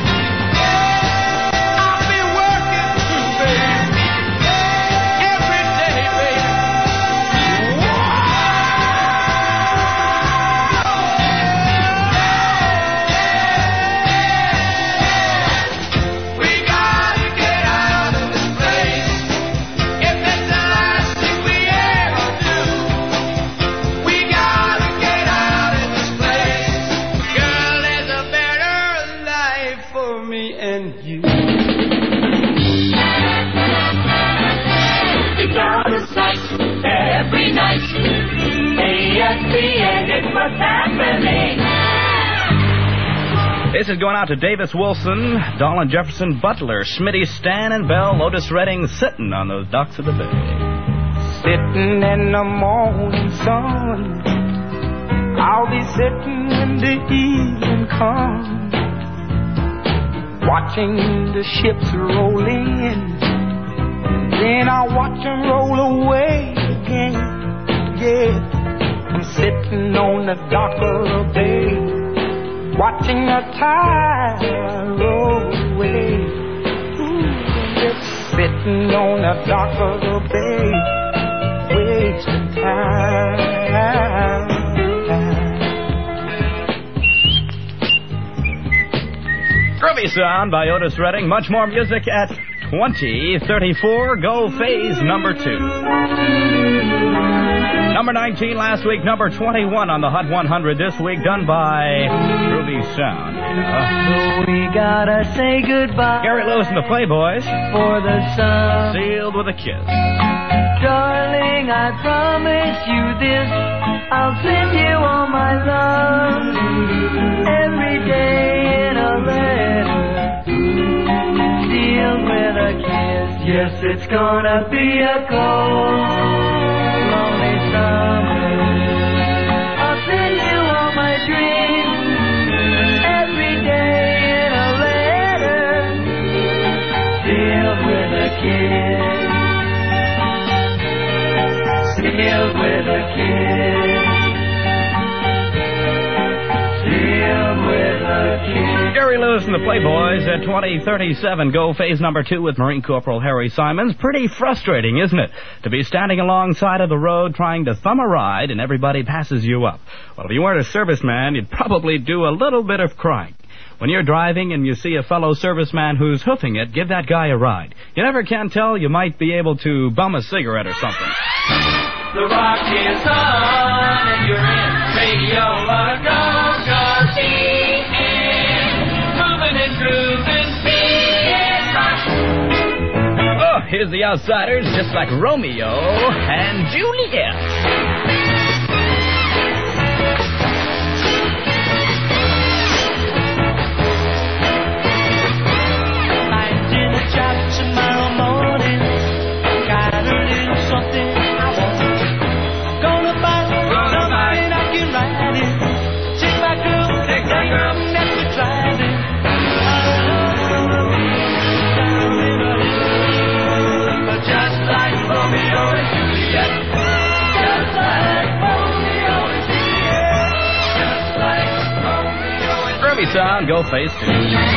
This is going out to Davis Wilson, Dolan Jefferson, Butler, Smitty, Stan, and Bell, Otis Redding, sitting on those docks of the bay. Sitting in the morning sun, I'll be sitting when the evening comes, watching the ships roll in, then I'll watch them roll away again. Yeah, I'm sitting on the dock of the bay, watching the tide roll away. Ooh, just sitting on the dock of the bay, wasting time. Groovy sound by Otis Redding. Much more music at twenty thirty-four. Go phase number two. Number nineteen last week, number twenty-one on the Hot one hundred this week, done by Groovy Sound. Uh, we gotta say goodbye. Gary Lewis and the Playboys. For the sun. Sealed with a kiss. Darling, I promise you this. I'll send you all my love. Every day in a letter. Sealed with a kiss. Yes, it's gonna be a cold, lonely summer. I'll send you all my dreams every day in a letter, sealed with a kiss, sealed with a kiss, sealed with a kiss. Jerry Lewis and the Playboys at twenty thirty-seven. Go phase number two with Marine Corporal Harry Simons. Pretty frustrating, isn't it? To be standing alongside of the road trying to thumb a ride and everybody passes you up. Well, if you weren't a serviceman, you'd probably do a little bit of crying. When you're driving and you see a fellow serviceman who's hoofing it, give that guy a ride. You never can tell, you might be able to bum a cigarette or something. The rock is on and you're in Radio Go-Go C N. Moving and grooving, speed rock. Oh, here's the Outsiders, just like Romeo and Juliet. Tomorrow morning, got a little something I want. Gonna buy something I can ride in. Take my girl, take my girl, let me drive it. But just like Romeo and Juliet, just like Romeo and Juliet, just like Romeo and Juliet. Groovy sound, go phase two.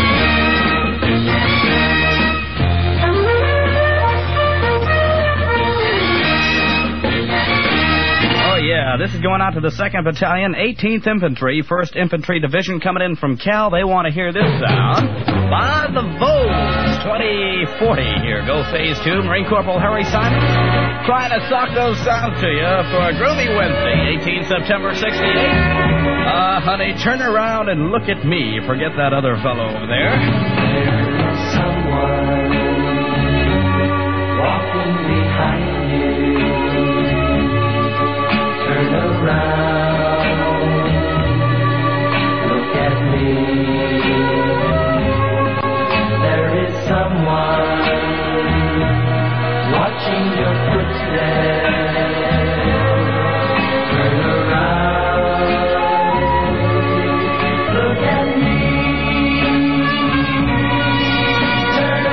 Yeah, this is going out to the second Battalion, eighteenth Infantry, first Infantry Division coming in from Cal. They want to hear this sound. By the Vogues, twenty forty here. Go phase two. Marine Corporal Harry Simon trying to sock those sounds to you for a Groovy Wednesday, eighteenth September sixty-eight. Uh, honey, turn around and look at me. Forget that other fellow over there. There's someone walking behind you. Turn around, look at me. There is someone watching your footsteps. Turn around, look at me. Turn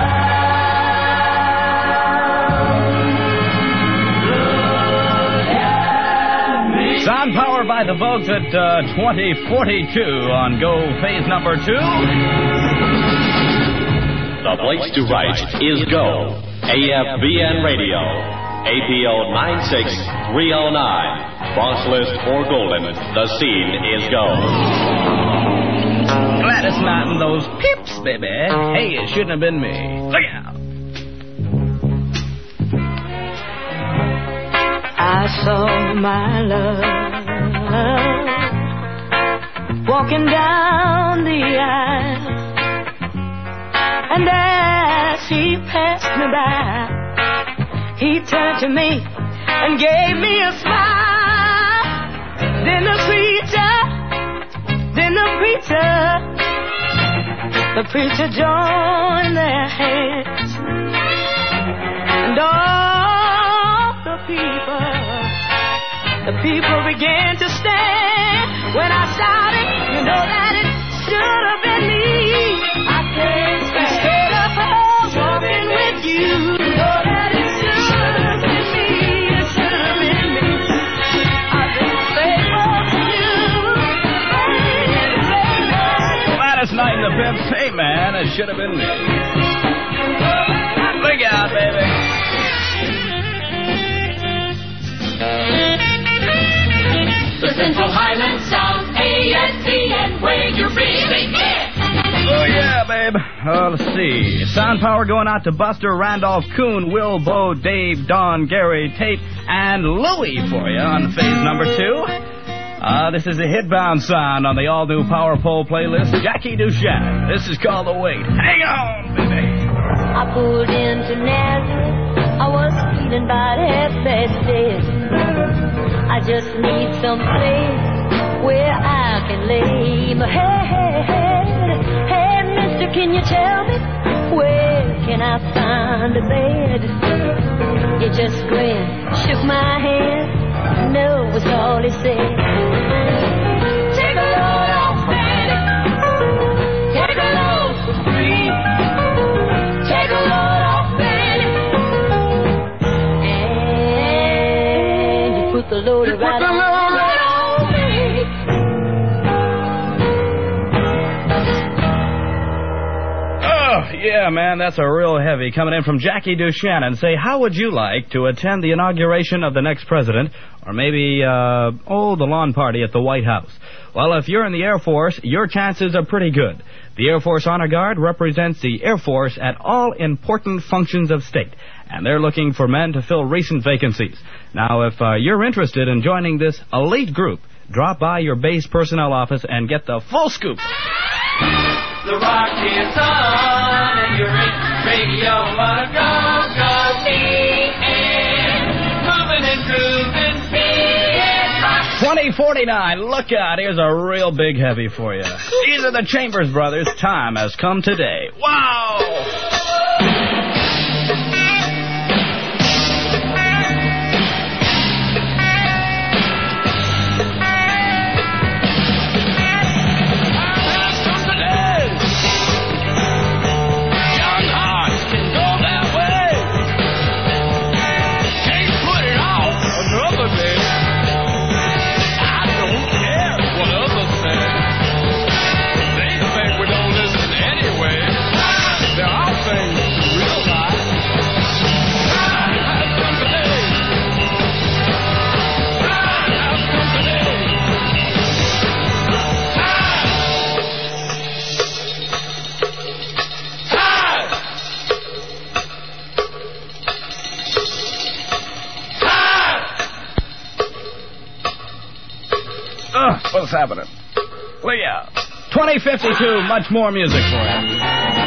around. Sound power by the Vogues at uh, twenty forty-two on Go phase number two. The place to write is Go. A F B N Radio. A P O nine six three oh nine. Bronx list for Golden. The scene is Go. Gladys Knight and those pips, baby. Hey, it shouldn't have been me. Look out. I saw my love walking down the aisle, and as he passed me by, he turned to me and gave me a smile. Then the preacher, then the preacher, the preacher joined their hands, and all the people, the people began to stand. When I shouted, you know that it should have been me. I can't stand instead of her walking with you. You know that it should have been me. It should have been me. I've been faithful to you. Gladys Knight and the Pimps. Hey, man, it should have been me. Look out, baby. The Central Highland Sound, A S P N, where you really get. Oh, yeah, babe. Oh, let's see. Sound power going out to Buster, Randolph, Coon, Will, Bo, Dave, Don, Gary, Tate, and Louie for you on phase number two. Uh, this is a hitbound sound on the all-new Power Pole playlist. Jackie Dushan. This is called The Wait. Hang on, baby. I pulled into Nazareth. I was feeling about half past dead. I just need some place where I can lay my head. Hey, mister, can you tell me where can I find a bed? He just grinned, shook my hand. No was all he said. Take a load off, Fanny. Take a load for free. Take a load off, Fanny. And you put the load You right put the on. load right on me. Oh, yeah, man, that's a real heavy. Coming in from Jackie Duchanan. Say, how would you like to attend the inauguration of the next president? Or maybe, uh, oh, the lawn party at the White House? Well, if you're in the Air Force, your chances are pretty good. The Air Force Honor Guard represents the Air Force at all important functions of state, and they're looking for men to fill recent vacancies. Now, if uh, you're interested in joining this elite group, drop by your base personnel office and get the full scoop. The rock is on, and you're in radio. Wanna go, go, P M. Moving and grooving, P M. twenty forty-nine, look out, here's a real big heavy for you. These are the Chambers Brothers. Time has come today. Wow! What's happening? Look out. twenty fifty-two, much more music for you.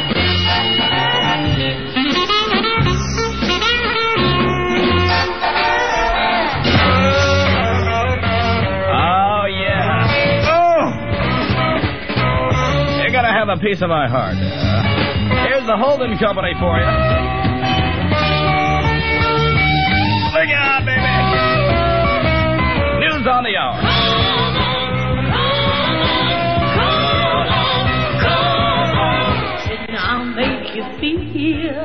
Oh, yeah. Oh! You're going to have a piece of my heart. Uh, here's the Holden Company for you. Look out, baby. News on the hour. I'll make you feel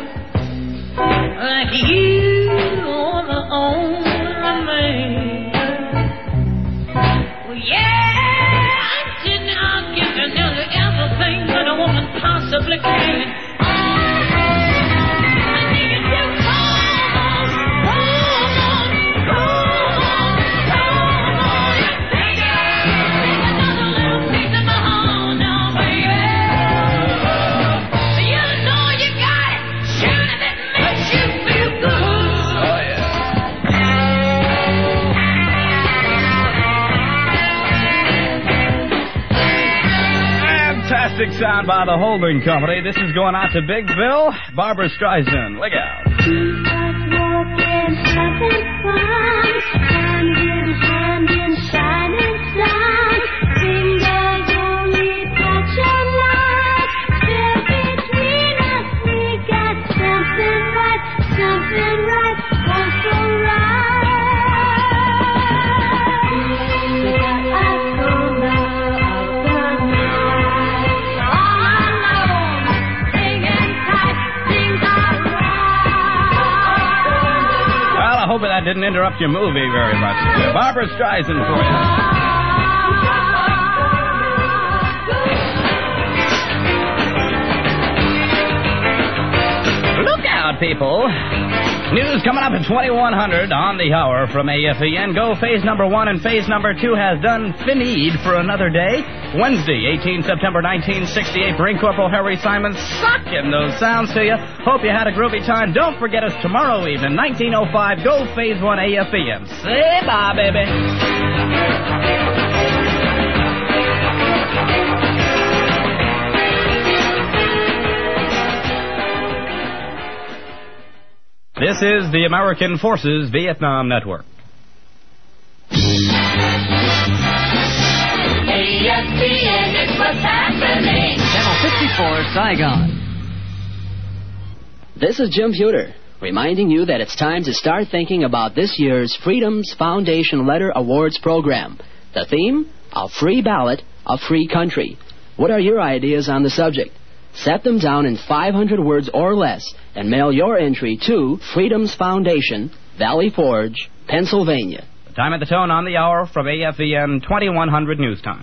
like you are the only man. Well, yeah, I'm sitting out giving you everything that a woman possibly can. I need you to come on, come on, come on, come on. Take another little piece of my heart now, baby. Fantastic sound by the Holden Company. This is going out to Big Bill, Barbara Streisand. Look out. Hoping that didn't interrupt your movie very much. Barbara Streisand for you. Look out, people. News coming up at twenty-one hundred on the hour from A F E N. Go phase number one and phase number two has done finid for another day. Wednesday, eighteenth September nineteen sixty-eight. Marine Corporal Harry Simon sucking those sounds to you. Hope you had a groovy time. Don't forget us tomorrow evening, nineteen oh five. Go phase one A F E M. Say bye, baby. This is the American Forces Vietnam Network. A F E N is what's happening. Channel fifty-four, Saigon. This is Jim Pewter, reminding you that it's time to start thinking about this year's Freedom's Foundation Letter Awards program. The theme? A free ballot, a free country. What are your ideas on the subject? Set them down in five hundred words or less and mail your entry to Freedom's Foundation, Valley Forge, Pennsylvania. Time at the tone on the hour from A F V N twenty-one hundred News Time.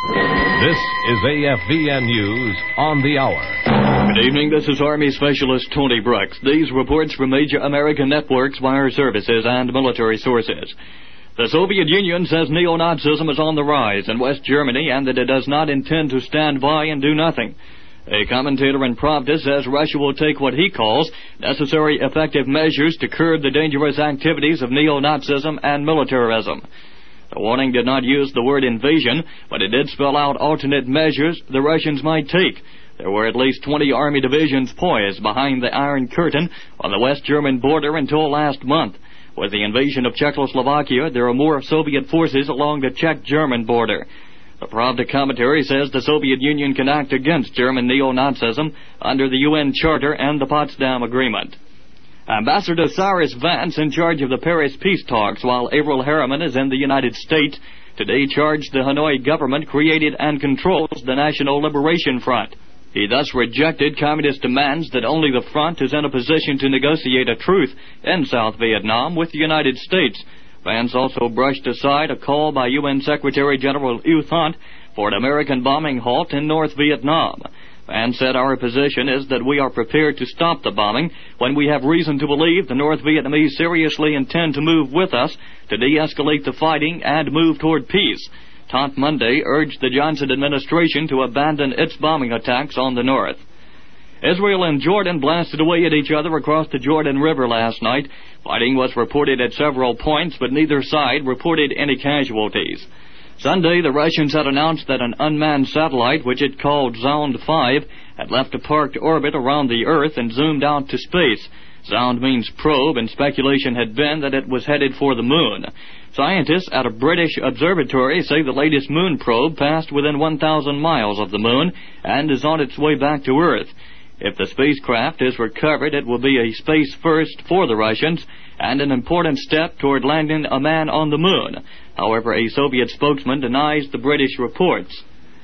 This is A F V N News on the hour. Good evening, this is Army Specialist Tony Brooks. These reports from major American networks, wire services, and military sources. The Soviet Union says neo-Nazism is on the rise in West Germany and that it does not intend to stand by and do nothing. A commentator in Pravda says Russia will take what he calls necessary effective measures to curb the dangerous activities of neo-Nazism and militarism. The warning did not use the word invasion, but it did spell out alternate measures the Russians might take. There were at least twenty Army divisions poised behind the Iron Curtain on the West German border until last month. With the invasion of Czechoslovakia, there are more Soviet forces along the Czech-German border. The Pravda commentary says the Soviet Union can act against German neo-Nazism under the U N Charter and the Potsdam Agreement. Ambassador Cyrus Vance, in charge of the Paris peace talks, while Averell Harriman is in the United States, today charged the Hanoi government created and controls the National Liberation Front. He thus rejected communist demands that only the front is in a position to negotiate a truce in South Vietnam with the United States. Vance also brushed aside a call by U N Secretary General U Thant for an American bombing halt in North Vietnam. Vance said our position is that we are prepared to stop the bombing when we have reason to believe the North Vietnamese seriously intend to move with us to de-escalate the fighting and move toward peace. Thant Monday urged the Johnson administration to abandon its bombing attacks on the North. Israel and Jordan blasted away at each other across the Jordan River last night. Fighting was reported at several points, but neither side reported any casualties. Sunday, the Russians had announced that an unmanned satellite, which it called Zound five, had left a parked orbit around the Earth and zoomed out to space. Zound means probe, and speculation had been that it was headed for the moon. Scientists at a British observatory say the latest moon probe passed within one thousand miles of the moon and is on its way back to Earth. If the spacecraft is recovered, it will be a space first for the Russians and an important step toward landing a man on the moon. However, a Soviet spokesman denies the British reports.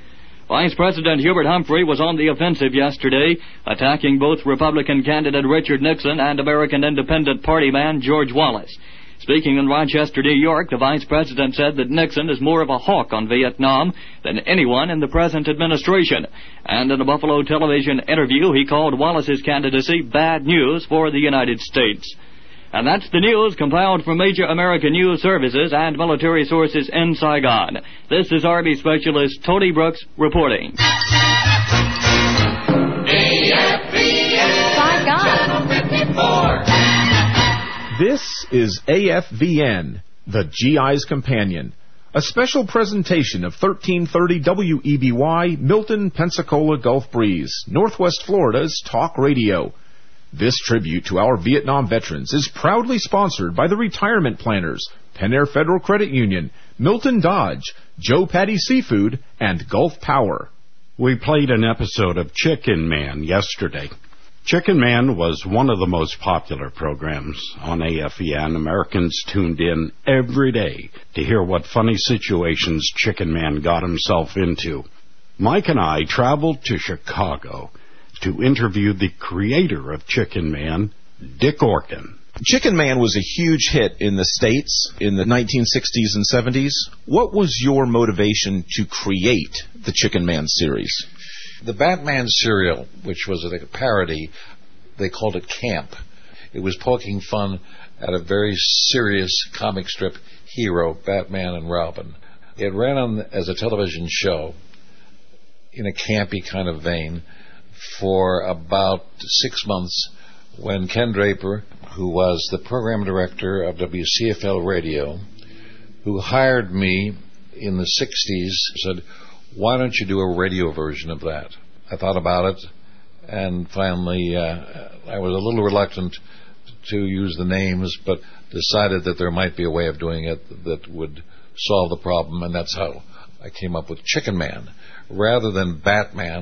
Vice President Hubert Humphrey was on the offensive yesterday, attacking both Republican candidate Richard Nixon and American Independent Party man George Wallace. Speaking in Rochester, New York, the vice president said that Nixon is more of a hawk on Vietnam than anyone in the present administration. And in a Buffalo television interview, he called Wallace's candidacy bad news for the United States. And that's the news compiled from major American news services and military sources in Saigon. This is Army Specialist Tony Brooks reporting. Saigon. This is A F V N, the G I's Companion, a special presentation of thirteen thirty W E B Y, Milton, Pensacola Gulf Breeze, Northwest Florida's talk radio. This tribute to our Vietnam veterans is proudly sponsored by the Retirement Planners, Penn Air Federal Credit Union, Milton Dodge, Joe Patty Seafood, and Gulf Power. We played an episode of Chicken Man yesterday. Chicken Man was one of the most popular programs on A F E N. Americans tuned in every day to hear what funny situations Chicken Man got himself into. Mike and I traveled to Chicago to interview the creator of Chicken Man, Dick Orkin. Chicken Man was a huge hit in the States in the nineteen sixties and seventies. What was your motivation to create the Chicken Man series? The Batman serial, which was a parody, they called it Camp. It was poking fun at a very serious comic strip hero, Batman and Robin. It ran on as a television show in a campy kind of vein for about six months when Ken Draper, who was the program director of W C F L Radio, who hired me in the sixties, said, why don't you do a radio version of that? I thought about it, and finally uh, I was a little reluctant to use the names, but decided that there might be a way of doing it that would solve the problem, and that's how I came up with Chicken Man. Rather than Batman,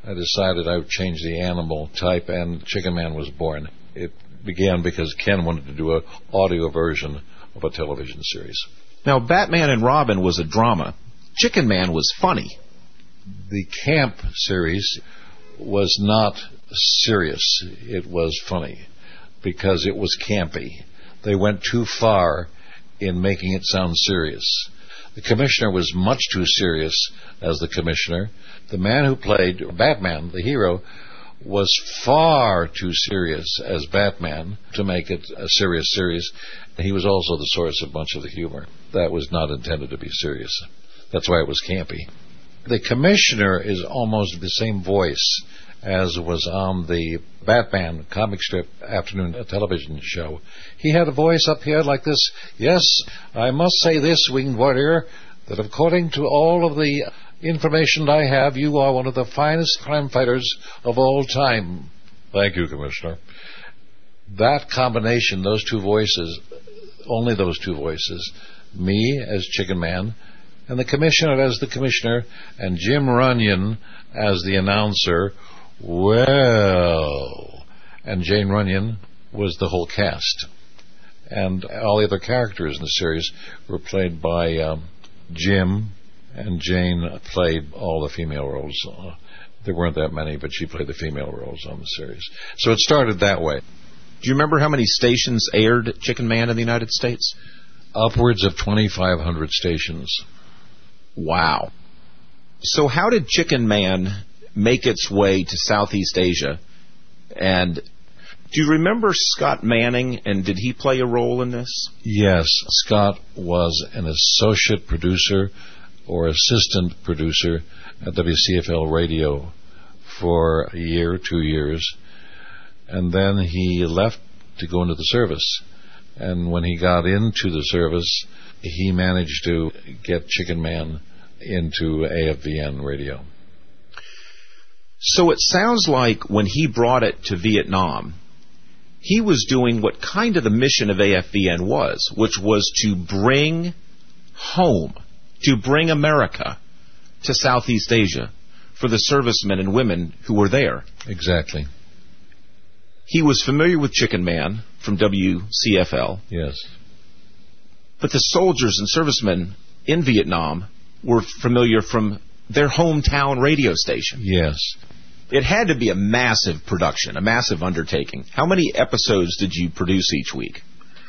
I decided I would change the animal type, and Chicken Man was born. It began because Ken wanted to do an audio version of a television series. Now, Batman and Robin was a drama. Chicken Man was funny. The Camp series was not serious. It was funny because it was campy. They went too far in making it sound serious. The Commissioner was much too serious as the Commissioner. The man who played Batman, the hero, was far too serious as Batman to make it a serious series. He was also the source of much of the humor. That was not intended to be serious. That's why it was campy. The Commissioner is almost the same voice as was on the Batman comic strip afternoon television show. He had a voice up here like this. Yes, I must say this, Winged Warrior, that according to all of the information I have, you are one of the finest crime fighters of all time. Thank you, Commissioner. That combination, those two voices, only those two voices, me as Chicken Man, and the Commissioner as the Commissioner, and Jim Runyon as the announcer, well, and Jane Runyon was the whole cast. And all the other characters in the series were played by um, Jim, and Jane played all the female roles. Uh, there weren't that many, but she played the female roles on the series. So it started that way. Do you remember how many stations aired Chicken Man in the United States? Upwards of twenty-five hundred stations. Wow. So how did Chicken Man make its way to Southeast Asia? And do you remember Scott Manning, and did he play a role in this? Yes, Scott was an associate producer or assistant producer at W C F L Radio for a year, two years, and then he left to go into the service. And when he got into the service, he managed to get Chicken Man into A F V N radio. So it sounds like when he brought it to Vietnam, he was doing what kind of the mission of A F V N was, which was to bring home, to bring America to Southeast Asia for the servicemen and women who were there. Exactly. He was familiar with Chicken Man from W C F L. Yes. But the soldiers and servicemen in Vietnam were familiar from their hometown radio station. Yes. It had to be a massive production, a massive undertaking. How many episodes did you produce each week?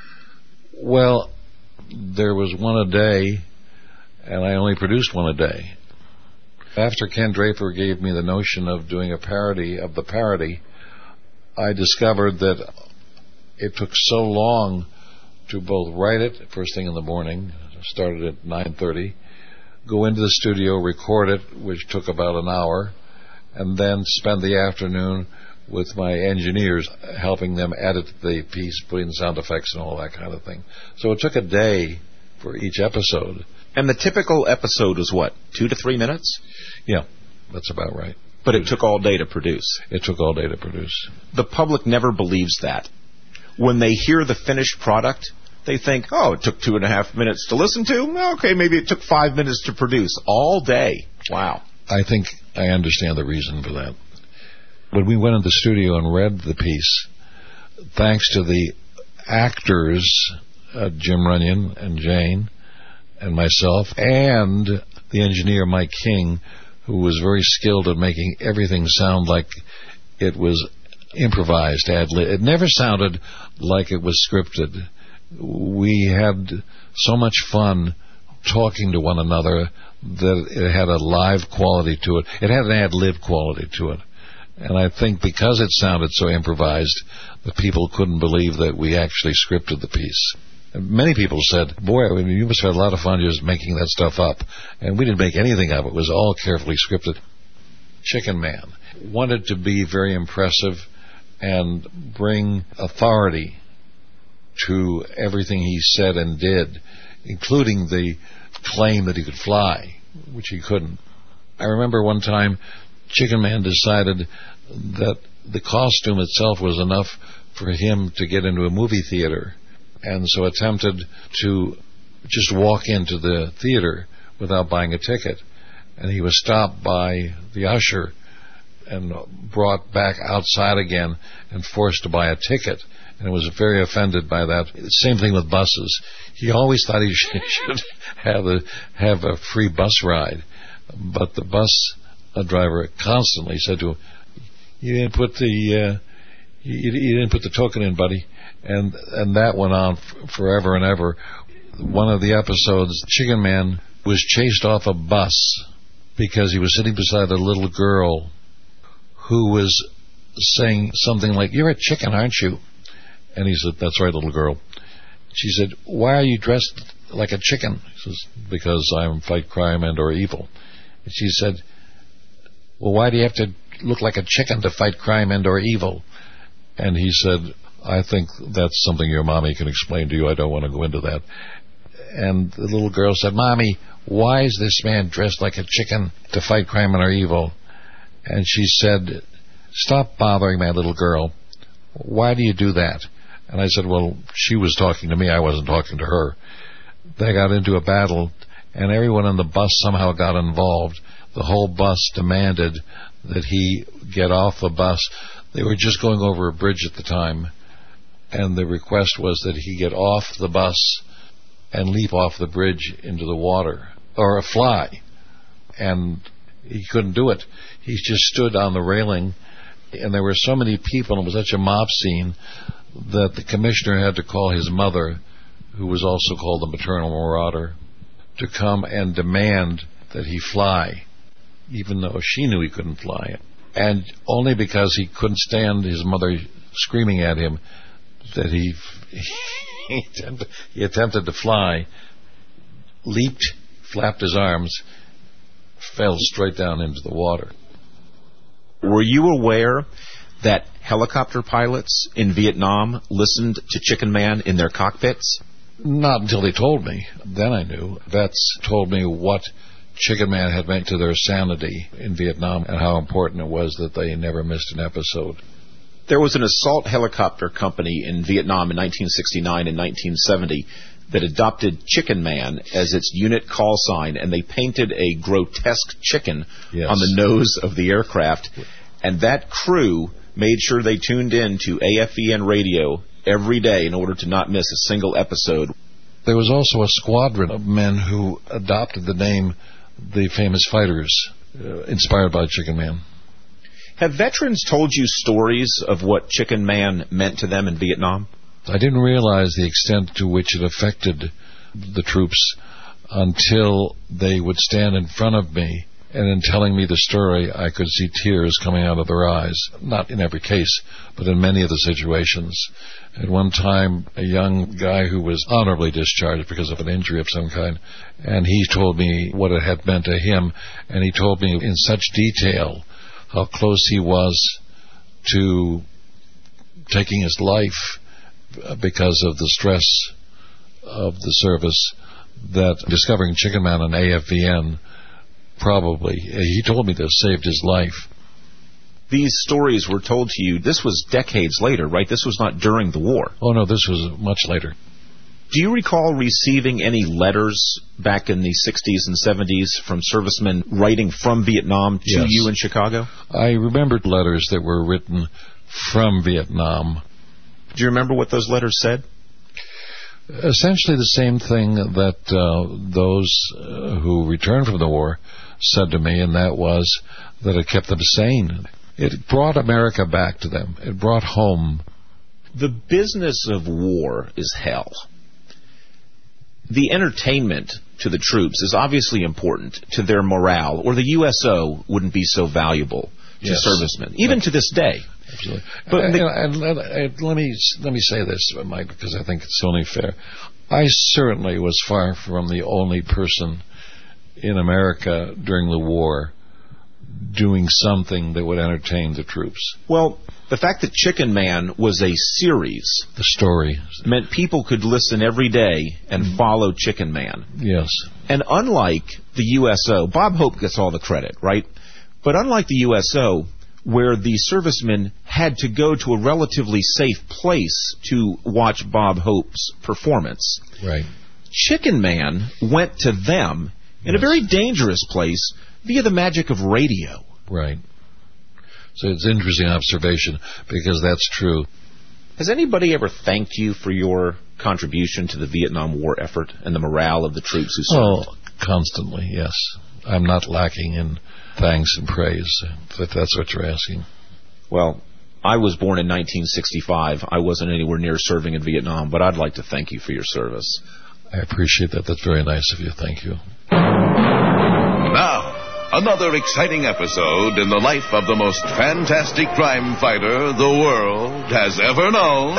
Well, there was one a day, and I only produced one a day. After Ken Draper gave me the notion of doing a parody of the parody, I discovered that it took so long to both write it first thing in the morning, started at nine thirty, go into the studio, record it, which took about an hour, and then spend the afternoon with my engineers helping them edit the piece, putting sound effects and all that kind of thing. So it took a day for each episode. And the typical episode was what, two to three minutes? Yeah, that's about right. But it took all day to produce. It took all day to produce. The public never believes that. When they hear the finished product, they think, oh, it took two and a half minutes to listen to? Okay, maybe it took five minutes to produce. All day. Wow. I think I understand the reason for that. When we went in the studio and read the piece, thanks to the actors, uh, Jim Runyon and Jane and myself, and the engineer, Mike King, who was very skilled at making everything sound like it was improvised, ad-lib. It never sounded like it was scripted. We had so much fun talking to one another that it had a live quality to it. It had an ad-lib quality to it. And I think because it sounded so improvised, the people couldn't believe that we actually scripted the piece. And many people said, boy, I mean, you must have had a lot of fun just making that stuff up. And we didn't make anything of it. It was all carefully scripted. Chicken Man wanted to be very impressive and bring authority to everything he said and did, including the claim that he could fly, which he couldn't. I remember one time Chicken Man decided that the costume itself was enough for him to get into a movie theater, and so attempted to just walk into the theater without buying a ticket. And he was stopped by the usher and brought back outside again and forced to buy a ticket. And was very offended by that. Same thing with buses. He always thought he should, should have a have a free bus ride, but the bus driver constantly said to him, "You didn't put the uh, you, you didn't put the token in, buddy," and and that went on f- forever and ever. One of the episodes, Chicken Man was chased off a bus because he was sitting beside a little girl who was saying something like, "You're a chicken, aren't you?" And he said, "That's right, little girl." She said, "Why are you dressed like a chicken?" He says, "Because I fight crime and or evil." And she said, "Well, why do you have to look like a chicken to fight crime and or evil?" And he said, "I think that's something your mommy can explain to you. I don't want to go into that." And the little girl said, "Mommy, why is this man dressed like a chicken to fight crime and or evil?" And she said, "Stop bothering my little girl. Why do you do that?" And I said, well, she was talking to me. I wasn't talking to her. They got into a battle, and everyone on the bus somehow got involved. The whole bus demanded that he get off the bus. They were just going over a bridge at the time, and the request was that he get off the bus and leap off the bridge into the water, or fly. And he couldn't do it. He just stood on the railing, and there were so many people, and it was such a mob scene that the commissioner had to call his mother, who was also called the maternal marauder, to come and demand that he fly, even though she knew he couldn't fly. And only because he couldn't stand his mother screaming at him that he he attempted, he attempted to fly, leaped, flapped his arms, fell straight down into the water. Were you aware that helicopter pilots in Vietnam listened to Chicken Man in their cockpits? Not until they told me. Then I knew. Vets told me what Chicken Man had meant to their sanity in Vietnam and how important it was that they never missed an episode. There was an assault helicopter company in Vietnam in nineteen sixty-nine and nineteen seventy that adopted Chicken Man as its unit call sign, and they painted a grotesque chicken yes. on the nose of the aircraft. And that crew made sure they tuned in to A F E N radio every day in order to not miss a single episode. There was also a squadron of men who adopted the name the Famous Fighters, uh, inspired by Chicken Man. Have veterans told you stories of what Chicken Man meant to them in Vietnam? I didn't realize the extent to which it affected the troops until they would stand in front of me, and in telling me the story, I could see tears coming out of their eyes. Not in every case, but in many of the situations. At one time, a young guy who was honorably discharged because of an injury of some kind, and he told me what it had meant to him, and he told me in such detail how close he was to taking his life because of the stress of the service, that discovering Chicken Man on A F V N probably, he told me this, saved his life. These stories were told to you, this was decades later, right? This was not during the war. Oh, no, this was much later. Do you recall receiving any letters back in the sixties and seventies from servicemen writing from Vietnam to yes. you in Chicago? I remembered letters that were written from Vietnam. Do you remember what those letters said? Essentially the same thing that uh, those uh, who returned from the war said to me, and that was that it kept them sane. It brought America back to them. It brought home. The business of war is hell. The entertainment to the troops is obviously important to their morale, or the U S O wouldn't be so valuable to yes. servicemen, even to this day. Absolutely. But and, the, and, and, and let me let me say this, Mike, because I think it's only fair. I certainly was far from the only person in America during the war doing something that would entertain the troops. Well, the fact that Chicken Man was a series, the story, meant people could listen every day and mm. follow Chicken Man. Yes. And unlike the U S O, Bob Hope gets all the credit, right? But unlike the U S O, where the servicemen had to go to a relatively safe place to watch Bob Hope's performance, right? Chicken Man went to them in yes. a very dangerous place via the magic of radio. Right. So it's an interesting observation because that's true. Has anybody ever thanked you for your contribution to the Vietnam War effort and the morale of the troops who served? Oh, constantly, yes. I'm not lacking in thanks and praise, if that's what you're asking. Well, I was born in nineteen sixty-five. I wasn't anywhere near serving in Vietnam, but I'd like to thank you for your service. I appreciate that. That's very nice of you. Thank you. Now, another exciting episode in the life of the most fantastic crime fighter the world has ever known.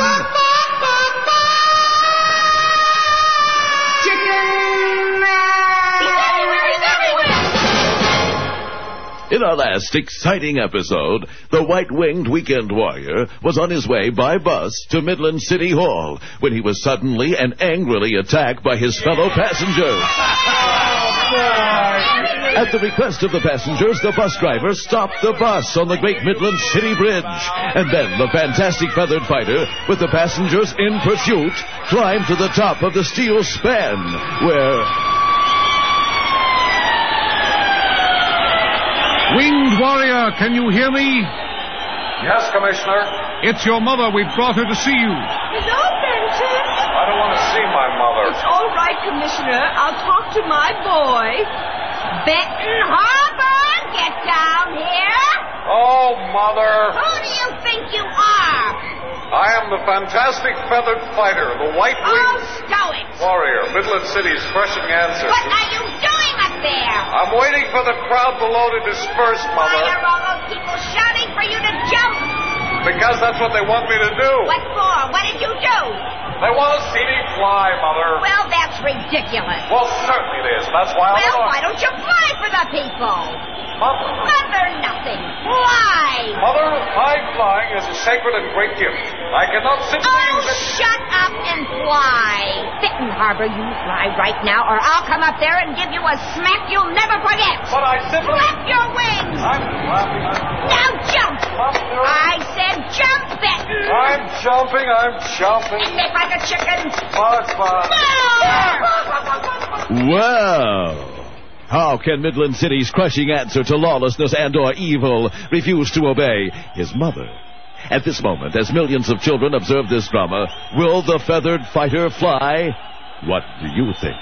In our last exciting episode, the white-winged weekend warrior was on his way by bus to Midland City Hall when he was suddenly and angrily attacked by his fellow passengers. At the request of the passengers, the bus driver stopped the bus on the Great Midland City Bridge. And then the fantastic feathered fighter, with the passengers in pursuit, climbed to the top of the steel span, where... Winged warrior, can you hear me? Yes, Commissioner. It's your mother. We've brought her to see you. Hello, Benton. I don't want to see my mother. It's all right, Commissioner. I'll talk to my boy. Benton Harbor, get down here. Oh, Mother. Who do you think you are? I am the fantastic feathered fighter, the white-winged... Oh, stow it. Warrior, Midland City's crushing answer. What are you doing up there? I'm waiting for the crowd below to disperse, Mother. Why are all those people shouting for you to jump? Because that's what they want me to do. What for? What did you do? They want to see me fly, Mother. Well, that's ridiculous. Well, certainly it is. That's why I... Well, why don't you fly for the people? Mother. Mother nothing. Fly. Mother, high flying is a sacred and great gift. I cannot simply Oh, use it... shut up and fly. Benton Harbor, you fly right now, or I'll come up there and give you a smack you'll never forget. But I simply... Flap your wings. I'm flapping. I'm... Now jump. Mother. I said jump, Benton. I'm jumping. I'm jumping. And make like a chicken. Fun, fun. Well, how can Midland City's crushing answer to lawlessness and or evil refuse to obey his mother? At this moment, as millions of children observe this drama, will the feathered fighter fly? What do you think?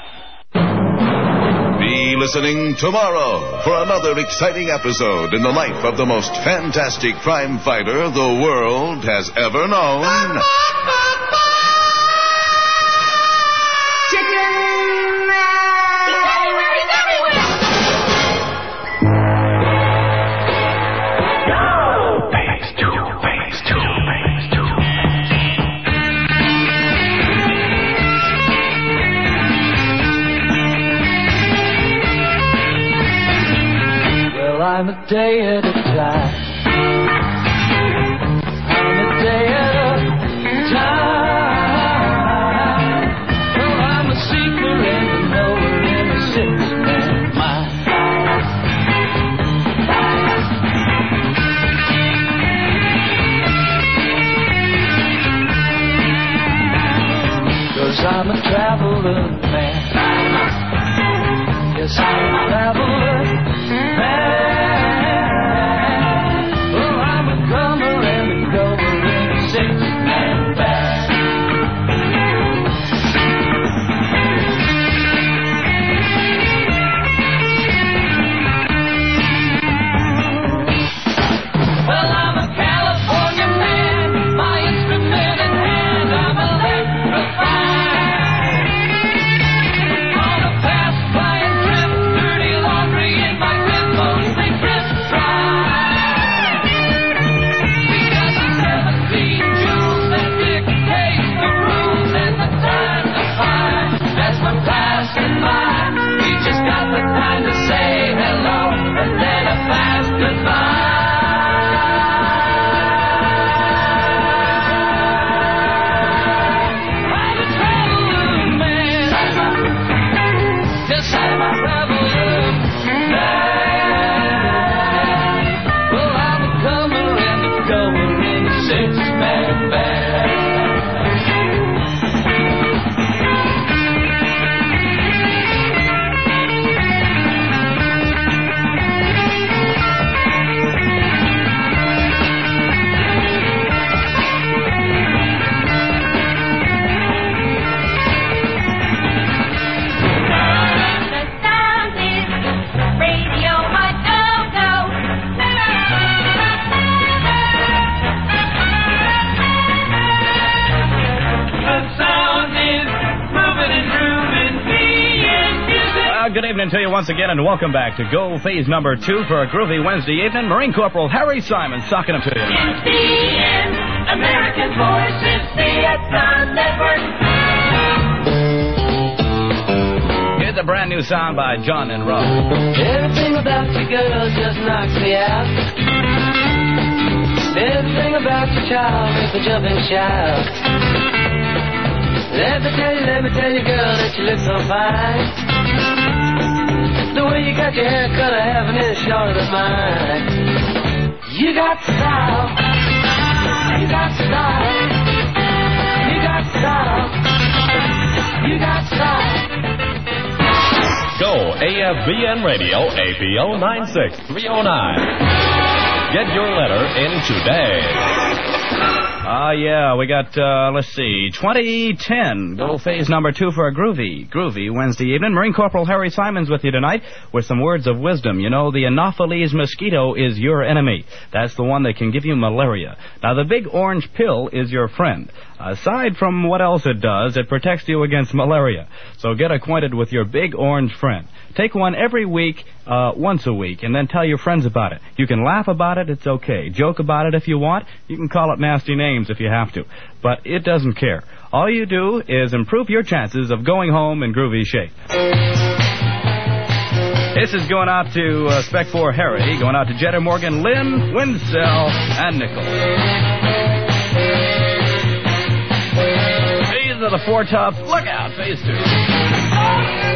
Be listening tomorrow for another exciting episode in the life of the most fantastic crime fighter the world has ever known. I'm a day at a time. I'm a day at a time. Well, I'm a seeker in the knower in a six-man mind. Cause I'm a traveler man. Yes, I'm a traveler man. On a fast flying trip, dirty laundry in my to you once again, and welcome back to Go Phase number two for a groovy Wednesday evening. Marine Corporal Harry Simons talking to you. N B N, American Forces Vietnam Network. Here's a brand new sound by John and Rob. Everything about you, girl, just knocks me out. Everything about your child makes me jump and shout. Let me tell you, let me tell you, girl, that you look so fine. The way you got your hair cut, I haven't any shorter than mine. You got style. You got style. You got style. You got style. Go A F B N Radio, A P O nine six three oh nine. Get your letter in today. Ah, uh, yeah, we got, uh, let's see, twenty ten. Go Phase number two for a groovy, groovy Wednesday evening. Marine Corporal Harry Simons with you tonight with some words of wisdom. You know, the Anopheles mosquito is your enemy. That's the one that can give you malaria. Now, the big orange pill is your friend. Aside from what else it does, it protects you against malaria. So get acquainted with your big orange friend. Take one every week, uh, once a week, and then tell your friends about it. You can laugh about it, it's okay. Joke about it if you want. You can call it nasty names if you have to. But it doesn't care. All you do is improve your chances of going home in groovy shape. This is going out to uh, Spec four Harry, going out to Jetta Morgan, Lynn, Winsell, and Nickel. These are the Four Tops. Look out, Phase two.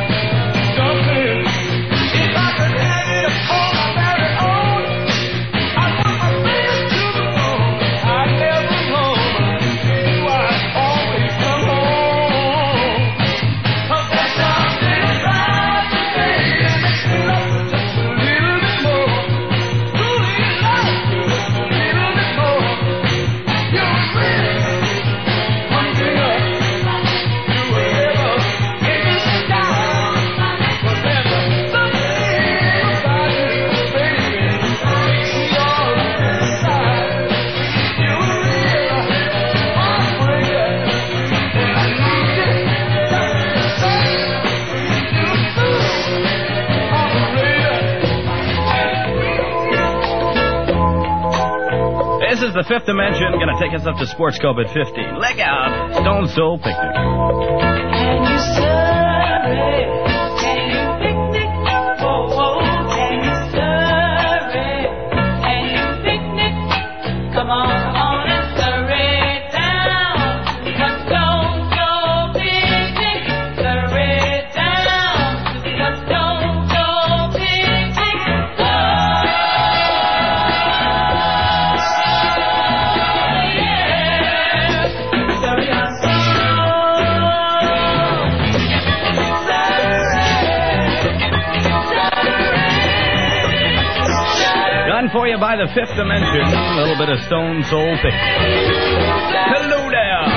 This is the Fifth Dimension, going to take us up to Sports Scope at fifteen. Leg out, Stone Soul Picnic. Can you serve it? Can you picnic? Whoa, whoa. Can you serve it? Can you picnic? Come on, come on and serve it down. Come Stone Soul Picnic. Serve it down. Come Stone Soul Picnic. Done for you by the Fifth Dimension. A little bit of Stone Soul Picnic. Hello there.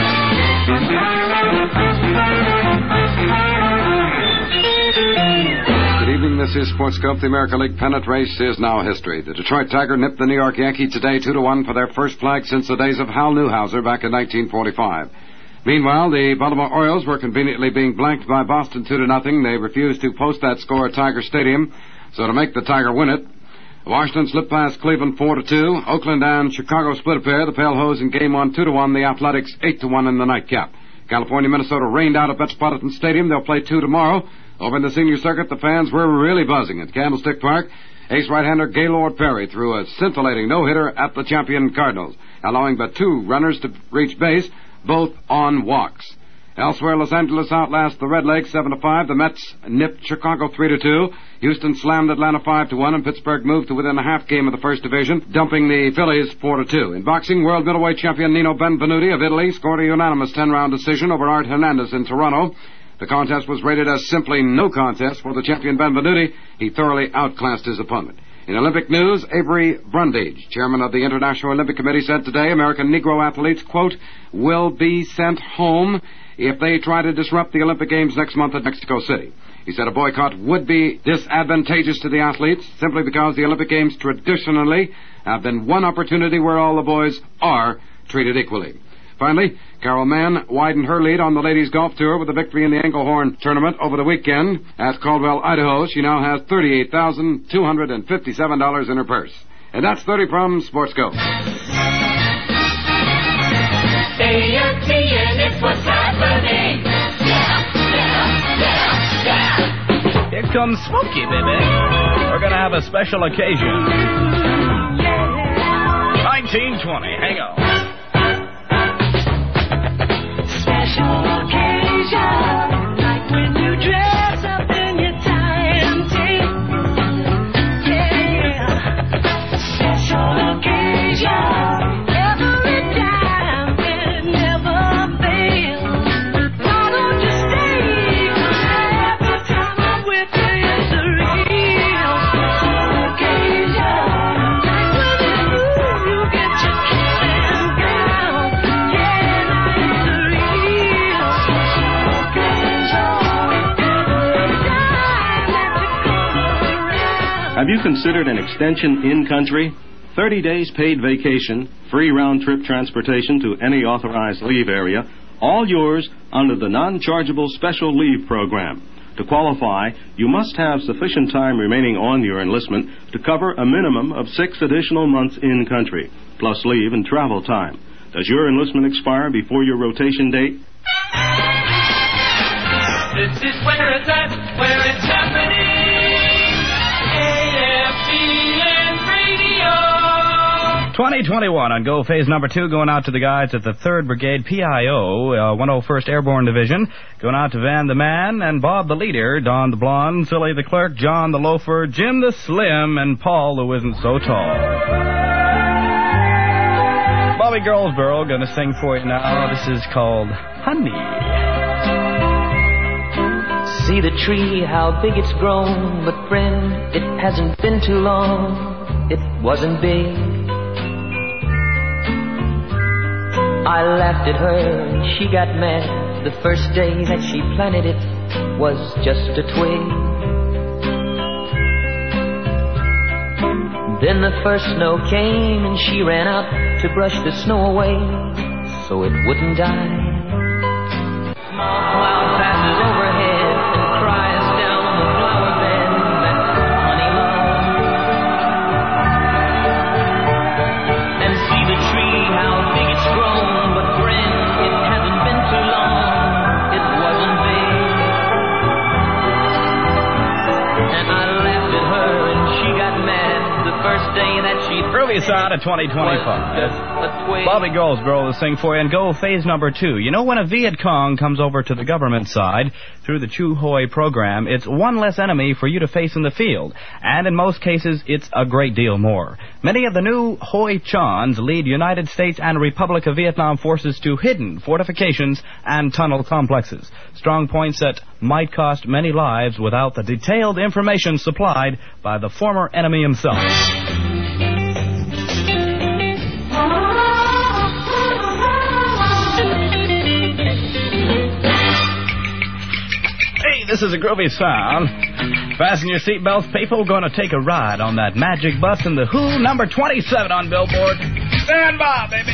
Good evening. This is Sports Scope. The American League pennant race is now history. The Detroit Tiger nipped the New York Yankee today two to one for their first flag since the days of Hal Newhouser back in nineteen forty-five. Meanwhile, the Baltimore Orioles were conveniently being blanked by Boston two to nothing. They refused to post that score at Tiger Stadium, so to make the Tiger win it, Washington slipped past Cleveland four to two. Oakland and Chicago split a pair. The Pale Hose in game one two to one. The Athletics eight to one in the nightcap. California, Minnesota rained out at Metropolitan Stadium. They'll play two tomorrow. Over in the senior circuit, the fans were really buzzing at Candlestick Park. Ace right-hander Gaylord Perry threw a scintillating no-hitter at the champion Cardinals, allowing but two runners to reach base, both on walks. Elsewhere, Los Angeles outlasts the Redlegs seven to five. The Mets nipped Chicago three to two. Houston slammed Atlanta five to one, and Pittsburgh moved to within a half game of the first division, dumping the Phillies four to two. In boxing, world middleweight champion Nino Benvenuti of Italy scored a unanimous ten-round decision over Art Hernandez in Toronto. The contest was rated as simply no contest for the champion Benvenuti. He thoroughly outclassed his opponent. In Olympic news, Avery Brundage, chairman of the International Olympic Committee, said today American Negro athletes, quote, will be sent home if they try to disrupt the Olympic Games next month at Mexico City. He said a boycott would be disadvantageous to the athletes simply because the Olympic Games traditionally have been one opportunity where all the boys are treated equally. Finally, Carol Mann widened her lead on the ladies' golf tour with a victory in the Engelhorn tournament over the weekend at Caldwell, Idaho. She now has thirty-eight thousand two hundred fifty-seven dollars in her purse. And that's thirty from Sports Go. A F T N, it's what's happening. Yeah, yeah, yeah, yeah. Here comes Smokey, baby. We're going to have a special occasion. nineteen twenty, hang on. Special occasion, like when you dress up in your tie and tee. Yeah, special occasion, every time it never fails. Why don't you stay? 'Cause every time I'm with you, it's a real special occasion. Like when you move, you get your kissing down. Yeah, now it's a real special occasion. Have you considered an extension in-country? thirty days paid vacation, free round-trip transportation to any authorized leave area, all yours under the non-chargeable special leave program. To qualify, you must have sufficient time remaining on your enlistment to cover a minimum of six additional months in-country, plus leave and travel time. Does your enlistment expire before your rotation date? This is where it's at, where it's happening. A F T N Radio. twenty twenty-one on Go Phase number two, going out to the guys at the third Brigade P I O, uh, one oh first Airborne Division, going out to Van the Man and Bob the Leader, Don the Blonde, Silly the Clerk, John the Loafer, Jim the Slim, and Paul who isn't so tall. Bobby Girlsboro going to sing for you now. This is called Honey. See the tree, how big it's grown, but friend, it hasn't been too long. It wasn't big. I laughed at her and she got mad. The first day that she planted it was just a twig. Then the first snow came and she ran out to brush the snow away so it wouldn't die. Small cloud passes overhead and cries down the flower bed. That's honey love. And see the tree, how big it's grown, but friend, it hasn't been too long. It wasn't big. And I laughed at her and she got mad the first day that she Early side of twenty twenty-five. Bobby Goldsboro will sing for you and Go Phase number two. You know, when a Viet Cong comes over to the government side through the Chu Hoi program, it's one less enemy for you to face in the field. And in most cases, it's a great deal more. Many of the new Hoi Chans lead United States and Republic of Vietnam forces to hidden fortifications and tunnel complexes. Strong points that might cost many lives without the detailed information supplied by the former enemy himself. This is a groovy sound. Fasten your seatbelts, people. We're going to take a ride on that magic bus in the Who number twenty-seven on Billboard. Stand by, baby.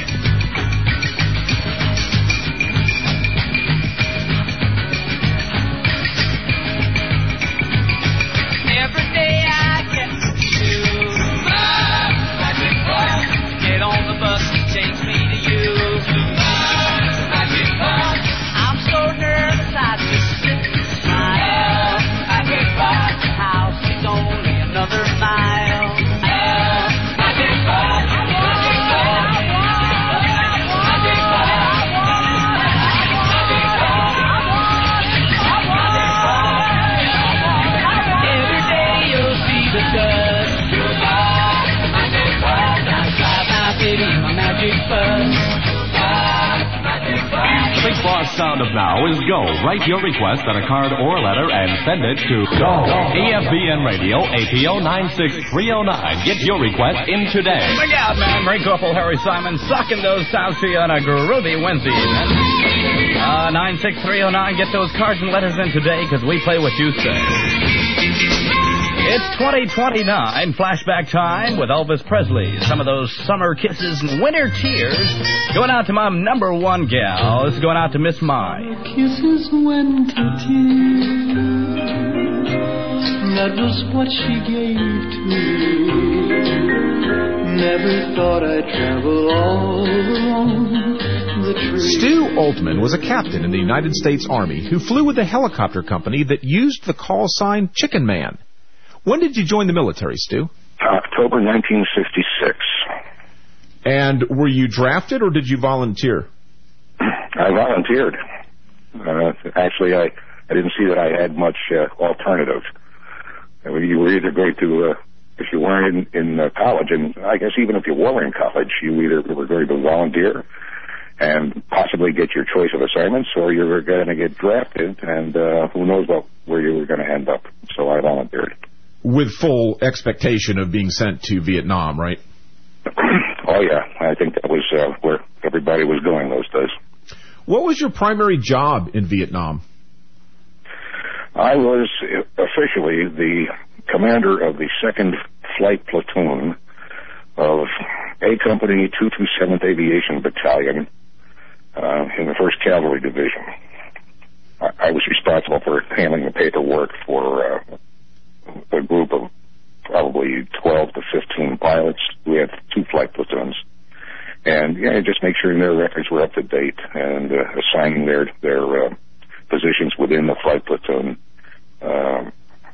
Every day I get to magic bus. Get on the bus and takes me to you. Magic bus. I'm so nervous I just sit and smile. Magic bus. The house is only another mile. Magic bus. Magic bus. Magic bus. Every day you'll see the dust. Magic bus. Outside my city, my magic bus. Magic bus. Big Boss sound of now is Go. Write your request on a card or letter and send it to Go. E F B N Radio, A P O nine six three oh nine. Get your request in today. Look out, man. Ray Corporal Harry Simon sucking those sounds to you on a groovy Wednesday evening. Uh, nine six three oh nine. Get those cards and letters in today because we play what you say. It's twenty twenty-nine, flashback time with Elvis Presley. Some of those summer kisses and winter tears going out to my number one gal. This is going out to Miss Mai. Kisses went to tears. That was what she gave to me. Never thought I'd travel all along the tree. Stu Altman was a captain in the United States Army who flew with a helicopter company that used the call sign Chicken Man. When did you join the military, Stu? October nineteen sixty-six. And were you drafted or did you volunteer? I volunteered. Uh, actually, I, I didn't see that I had much uh, alternative. I mean, you were either going to, uh, if you weren't in, in uh, college, and I guess even if you were in college, you either were going to volunteer and possibly get your choice of assignments, or you were going to get drafted, and uh, who knows what, where you were going to end up. So I volunteered. With full expectation of being sent to Vietnam, right? Oh, yeah. I think that was uh, where everybody was going those days. What was your primary job in Vietnam? I was officially the commander of the second Flight Platoon of A Company two twenty-seventh Aviation Battalion uh, in the first Cavalry Division. I, I was responsible for handling the paperwork for uh, a group of probably twelve to fifteen pilots. We had two flight platoons. And yeah, just make sure their records were up to date and uh, assigning their their uh, positions within the flight platoon, uh,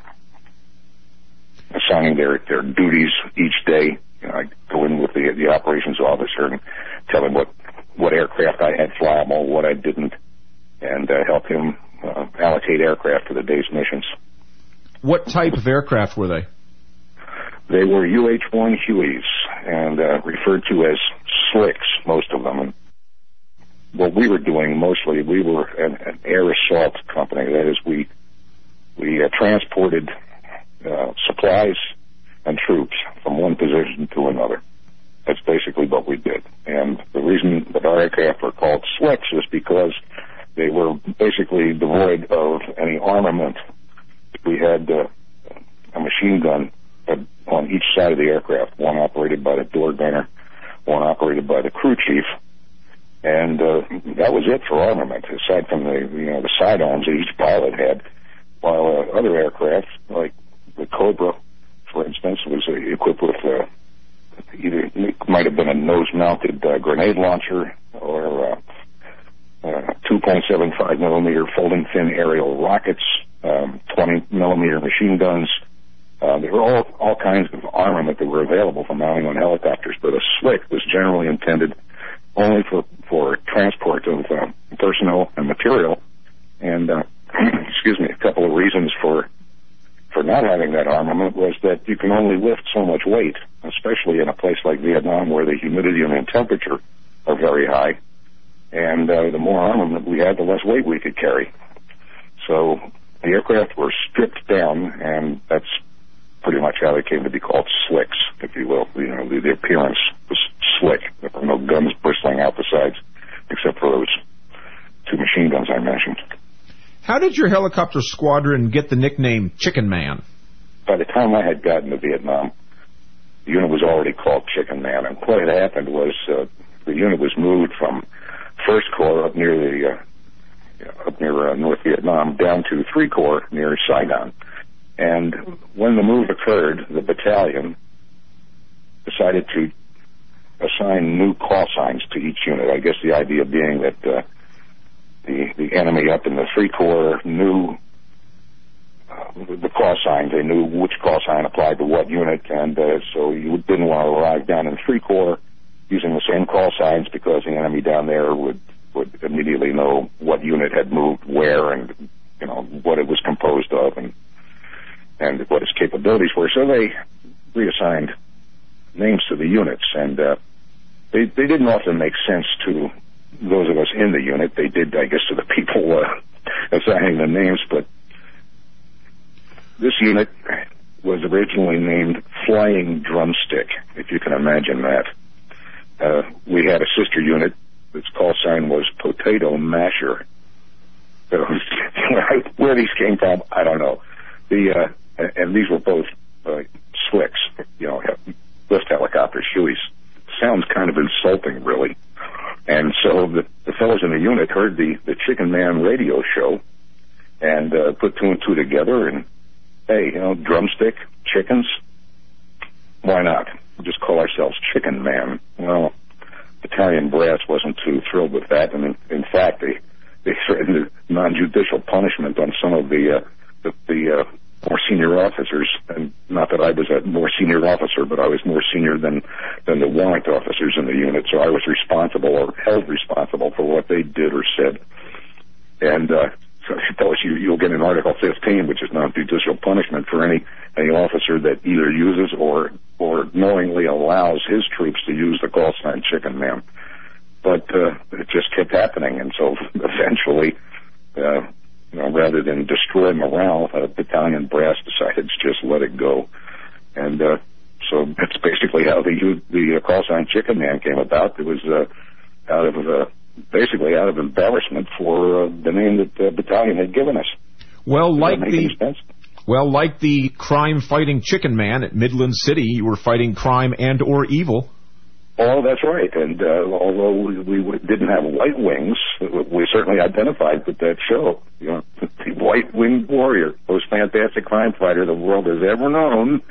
assigning their, their duties each day. You know, I go in with the the operations officer and tell him what, what aircraft I had flyable, what I didn't, and uh, help him uh, allocate aircraft for the day's missions. What type of aircraft were they? They were U H one Hueys, and uh, referred to as slicks, most of them. And what we were doing mostly, we were an, an air assault company. That is, we we uh, transported uh, supplies and troops from one position to another. That's basically what we did. And the reason that our aircraft were called slicks is because they were basically devoid of any armament. We had uh, a machine gun on each side of the aircraft, one operated by the door gunner, one operated by the crew chief, and uh, that was it for armament, aside from the you know the sidearms that each pilot had. While uh, other aircraft, like the Cobra, for instance, was uh, equipped with uh, either it might have been a nose-mounted uh, grenade launcher or uh, uh, two point seven five millimeter folding thin aerial rockets, um, twenty millimeter machine guns. Uh, there were all, all kinds of armament that were available for mounting on helicopters, but a slick was generally intended only for, for transport of uh, personnel and material. And, uh, excuse me, a couple of reasons for for not having that armament was that you can only lift so much weight, especially in a place like Vietnam where the humidity and the temperature are very high. And uh, the more armament we had, the less weight we could carry. So the aircraft were stripped down, and that's pretty much how they came to be called slicks, if you will. You know, the, the appearance was slick. There were no guns bristling out the sides, except for those two machine guns I mentioned. How did your helicopter squadron get the nickname Chicken Man? By the time I had gotten to Vietnam, the unit was already called Chicken Man, and what had happened was uh, the unit was moved from First Corps up near the uh, up near uh, North Vietnam down to Three Corps near Saigon. And when the move occurred, the battalion decided to assign new call signs to each unit. I guess the idea being that uh, the the enemy up in the Three Corps knew uh, the call signs. They knew which call sign applied to what unit, and uh, so you didn't want to arrive down in Three Corps using the same call signs, because the enemy down there would would immediately know what unit had moved where, and you know what it was composed of, and and what its capabilities were. So they reassigned names to the units, and uh, they they didn't often make sense to those of us in the unit. They did, I guess, to the people uh, assigning the names, but this unit was originally named Flying Drumstick, if you can imagine that. Uh, we had a sister unit. Its call sign was Potato Masher. So, where these came from, I don't know. The uh, and these were both unit heard the, the Chicken Man radio show and uh, put two and two together, and, hey, you know, drumstick, chickens, why not? We'll just call ourselves Chicken Man. Well, Battalion Brass wasn't too thrilled with that, and in, in fact, they, they threatened non-judicial punishment on some of the, uh, the, the uh, more senior officers, and not that I was a more senior officer, but I was more senior than, than the warrant officers in the unit, so I was responsible or held responsible for what they did or said. And uh, so she tells you you'll get an Article fifteen, which is non-judicial punishment for any, any officer that either uses or, or knowingly allows his troops to use the call sign Chicken Man. But uh, it just kept happening, and so eventually... Uh, You know, rather than destroy morale, uh, Battalion Brass decided to just let it go. And uh, so that's basically how the the uh, call sign Chicken Man came about. It was uh, out of uh, basically out of embarrassment for uh, the name that the battalion had given us. Well, Does like that make the any sense? well, like the crime-fighting Chicken Man at Midland City, you were fighting crime and or evil. Oh, that's right. And uh, although we, we didn't have white wings, we certainly identified with that show. You know, the white-winged warrior, most fantastic crime fighter the world has ever known.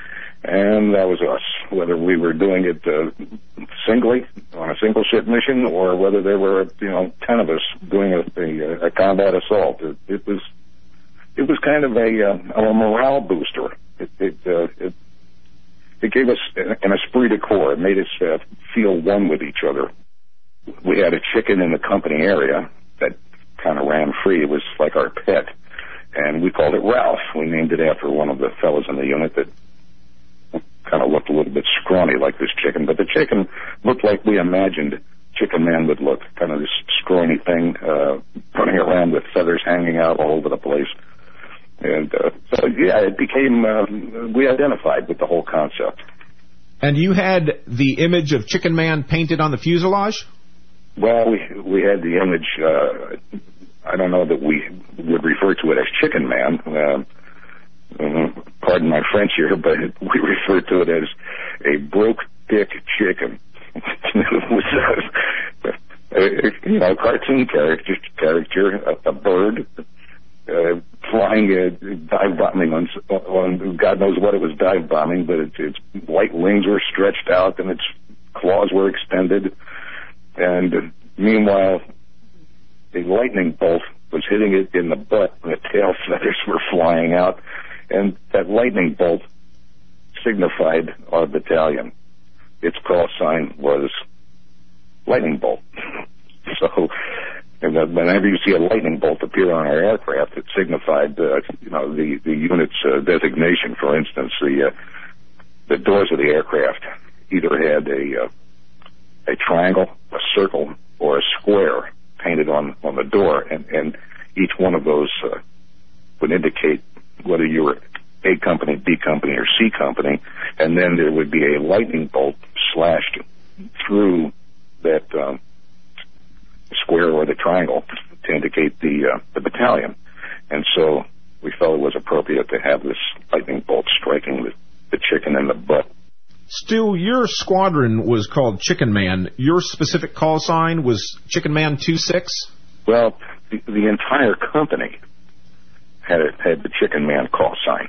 And that was us, whether we were doing it uh, singly on a single ship mission or whether there were, you know, ten of us doing a, a, a combat assault. It, it was it was kind of a, uh, a morale booster. It, it, uh, it It gave us an esprit de corps. It made us uh, feel one with each other. We had a chicken in the company area that kind of ran free. It was like our pet, and we called it Ralph. We named it after one of the fellows in the unit that kind of looked a little bit scrawny like this chicken, but the chicken looked like we imagined Chicken Man would look, kind of this scrawny thing uh, running around with feathers hanging out all over the place. And uh, so, yeah, it became, uh, we identified with the whole concept. And you had the image of Chicken Man painted on the fuselage? Well, we we had the image, uh, I don't know that we would refer to it as Chicken Man. Uh, uh, pardon my French here, but we refer to it as a broke dick chicken. It was, uh, a, you know, a cartoon character, character a, a bird. Uh, flying, uh, dive bombing on, on God knows what it was dive bombing, but its, its white wings were stretched out and its claws were extended. And uh, meanwhile, a lightning bolt was hitting it in the butt and the tail feathers were flying out. And that lightning bolt signified our battalion. Its call sign was lightning bolt. So, and uh, whenever you see a lightning bolt appear on our aircraft, it signified, uh, you know, the the unit's uh, designation. For instance, the uh, the doors of the aircraft either had a uh, a triangle, a circle, or a square painted on on the door, and and each one of those uh, would indicate whether you were A company, B company, or C company, and then there would be a lightning bolt slashed through that um, square or the triangle to indicate the uh, the battalion. And so we felt it was appropriate to have this lightning bolt striking the, the chicken in the butt. Stu, your squadron was called Chicken Man. Your specific call sign was Chicken Man two six? Well, the, the entire company had a, had the Chicken Man call sign.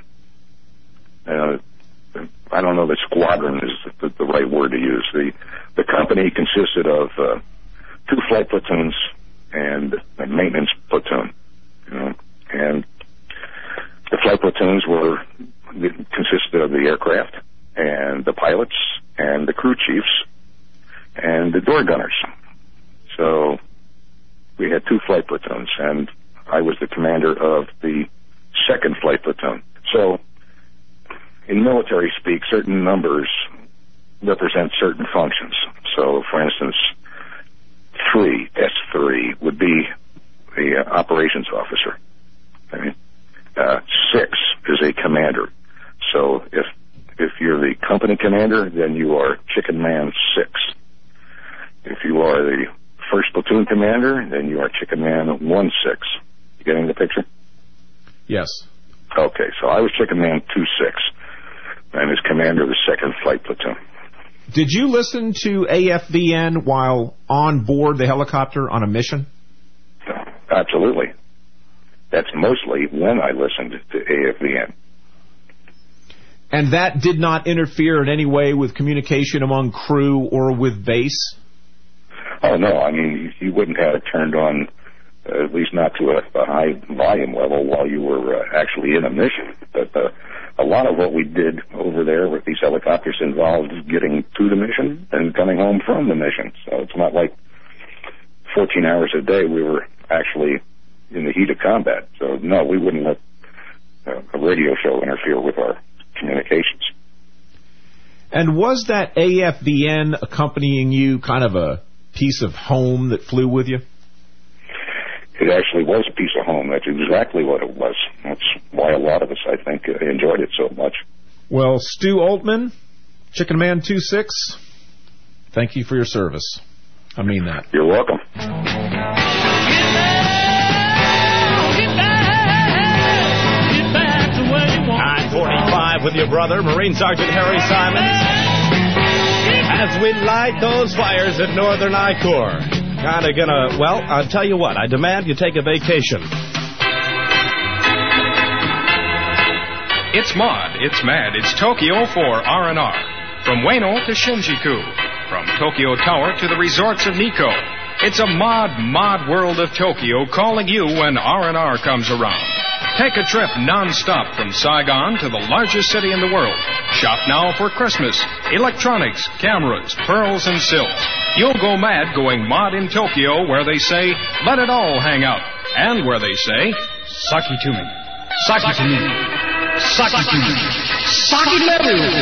Uh, I don't know that squadron is the, the right word to use. The the company consisted of uh, two flight platoons and a maintenance platoon. You know, and the flight platoons were consisted of the aircraft and the pilots and the crew chiefs and the door gunners. So we had two flight platoons, and I was the commander of the second flight platoon. So in military speak, certain numbers represent certain functions. So, for instance, three, S three, would be the uh, operations officer. Okay? Uh, six is a commander. So if if you're the company commander, then you are Chicken Man six. If you are the first platoon commander, then you are Chicken Man one six. You getting the picture? Yes. Okay, so I was Chicken Man two six, and as commander of the second flight platoon. Did you listen to A F V N while on board the helicopter on a mission? Absolutely. That's mostly when I listened to A F V N. And that did not interfere in any way with communication among crew or with base? Oh, no. I mean, you, you wouldn't have it turned on, uh, at least not to a, a high volume level while you were uh, actually in a mission. But uh, a lot of what we did over there with these helicopters involved getting to the mission and coming home from the mission. So it's not like fourteen hours a day we were actually in the heat of combat. So, no, we wouldn't let uh, a radio show interfere with our communications. And was that A F V N accompanying you kind of a piece of home that flew with you? It actually was a piece of home. That's exactly what it was. That's why a lot of us, I think, enjoyed it so much. Well, Stu Altman, Chicken Man two six, thank you for your service. I mean that. You're welcome. nine forty-five with your brother, Marine Sergeant Harry Simons, as we light those fires at Northern I Corps. Kind of gonna, well, I'll tell you what, I demand you take a vacation. It's mod, it's mad, it's Tokyo for R and R. From Ueno to Shinjuku, from Tokyo Tower to the resorts of Nikko. It's a mod, mod world of Tokyo calling you when R and R comes around. Take a trip non-stop from Saigon to the largest city in the world. Shop now for Christmas. Electronics, cameras, pearls, and silks. You'll go mad going mod in Tokyo where they say, let it all hang out. And where they say, saki to me. Saki to me. Saki to me. Saki to me.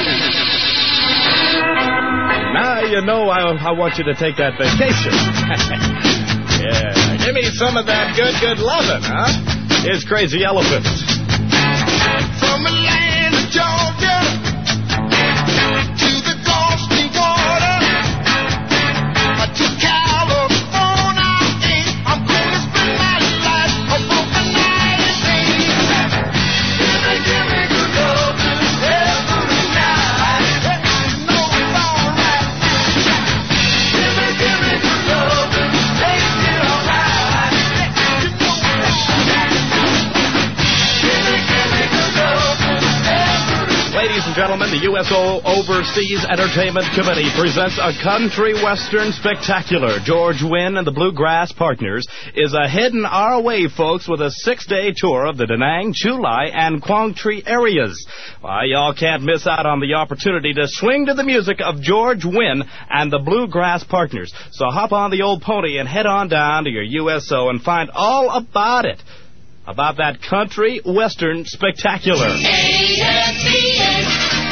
Now you know I, I want you to take that vacation. Yeah, give me some of that good, good lovin', huh? Here's Crazy Elephant. From Atlanta, Georgia, to the Gulf Stream border, to California, I'm gonna spend my life a broken night. Give me, give me good love every night. You know it's alright. Give me, give me good love, take it alright. Ladies and gentlemen, the U S O Overseas Entertainment Committee presents a country western spectacular. George Wynn and the Bluegrass Partners is a heading our way, folks, with a six-day tour of the Da Nang, Chu Lai, and Quang Tri areas. Why, y'all can't miss out on the opportunity to swing to the music of George Wynn and the Bluegrass Partners. So hop on the old pony and head on down to your U S O and find all about it. About that country western spectacular. A F V N.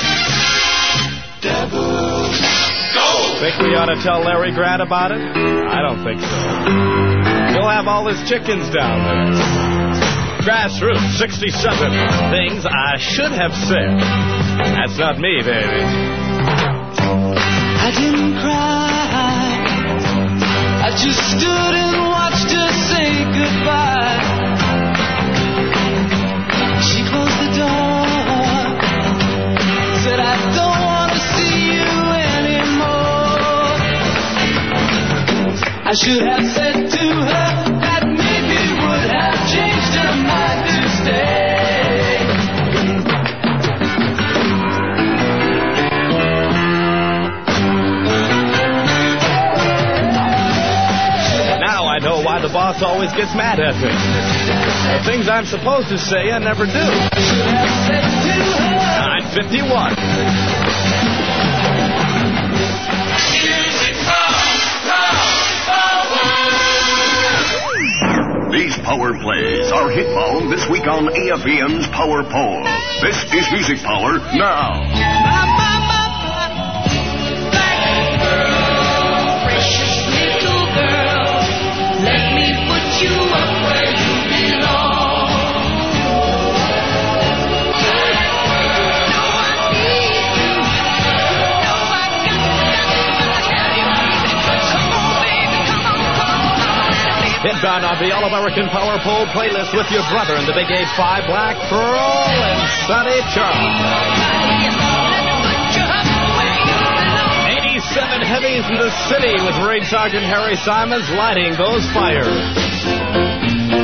Double go. Think we ought to tell Larry Grant about it? I don't think so. He'll have all his chickens down there. Grassroots sixty-seven. Things I should have said. That's not me, baby. I didn't cry. I just stood and watched her say goodbye. She closed the door, said I don't want to see you anymore. I should have said to her that maybe would have changed her mind to stay. Now I know why the boss always gets mad at me. The things I'm supposed to say, I never do. nine fifty-one. These power plays are hitbound this week on A F V N's Power Poll. This is Music Power now. You up where you belong. Hitbound on the All-American Power Pole playlist with your brother in the Big eight five, Black Pearl and Sonny Charles. eighty-seven heavies in the city with Marine Sergeant Harry Simons lighting those fires.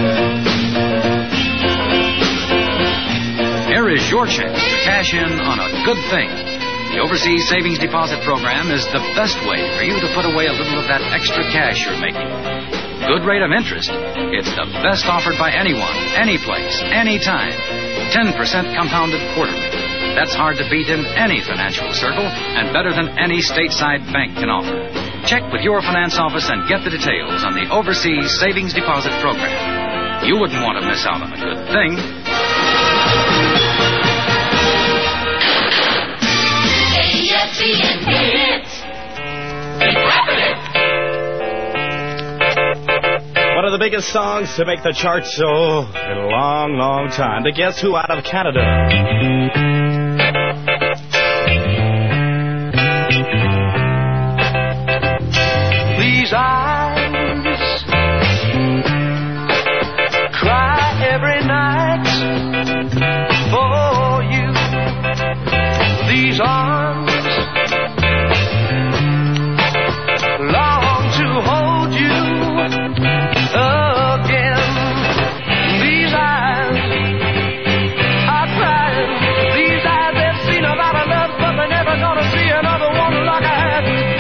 Here is your chance to cash in on a good thing. The Overseas Savings Deposit Program is the best way for you to put away a little of that extra cash you're making. Good rate of interest. It's the best offered by anyone, any place, any time. ten percent compounded quarterly. That's hard to beat in any financial circle and better than any stateside bank can offer. Check with your finance office and get the details on the Overseas Savings Deposit Program. You wouldn't want to miss out on a good thing. A F V N hits. Keep rapping it. One of the biggest songs to make the charts oh, in a long, long time. To Guess Who out of Canada. These eyes cry every night for you. These arms long to hold you again. These eyes are crying. These eyes, they've seen about enough, but they're never gonna see another one like I had.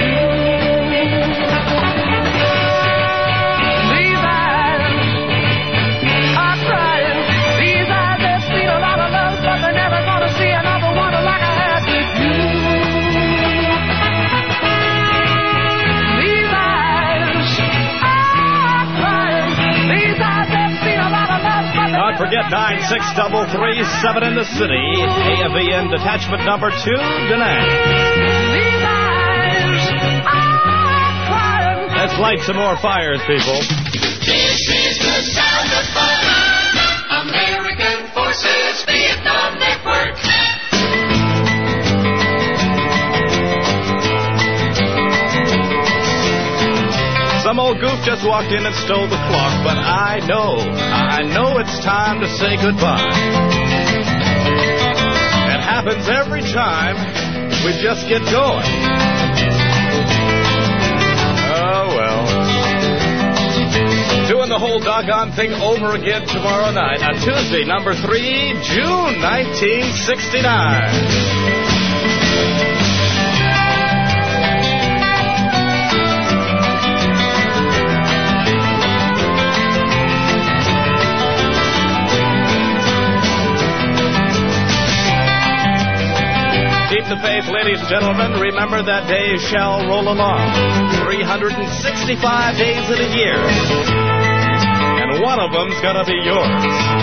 These eyes are crying. These eyes, they've seen a lot of love, but they're never gonna see another one like I had with you. These eyes are crying. These eyes, they've seen a lot of love, but they're Don't forget nine six three three seven in the city. A F V N detachment number two, Da Nang. Let's light some more fires, people. This is the sound of fire. American Forces Vietnam Network. Some old goof just walked in and stole the clock, but I know, I know it's time to say goodbye. It happens every time we just get going. Oh, well. Doing the whole doggone thing over again tomorrow night on Tuesday, number three, June nineteen sixty-nine. Keep the faith, ladies and gentlemen. Remember that days shall roll along. three hundred sixty-five days in a year. And one of them's going to be yours.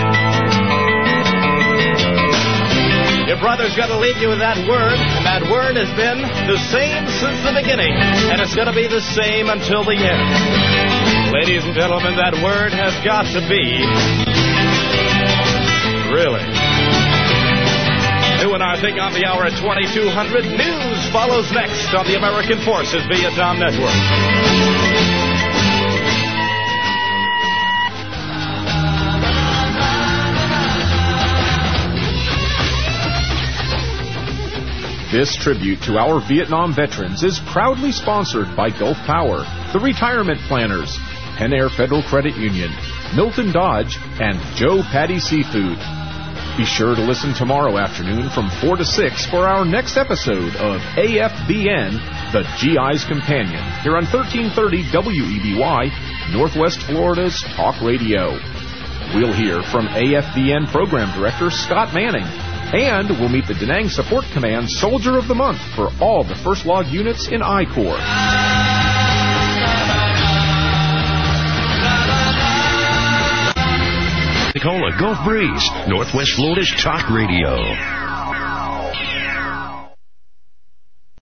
Your brother's going to leave you with that word, and that word has been the same since the beginning, and it's going to be the same until the end. Ladies and gentlemen, that word has got to be really. Doing our thing on the hour at twenty-two hundred. News follows next on the American Forces Vietnam Network. This tribute to our Vietnam veterans is proudly sponsored by Gulf Power, the Retirement Planners, Penn Air Federal Credit Union, Milton Dodge, and Joe Patty Seafood. Be sure to listen tomorrow afternoon from four to six for our next episode of A F B N, the G I's Companion, here on thirteen thirty W E B Y, Northwest Florida's Talk Radio. We'll hear from A F B N Program Director Scott Manning, and we'll meet the Da Nang Support Command Soldier of the Month for all the First Log units in I Corps. Pensacola, Gulf Breeze, Northwest Florida's Talk Radio.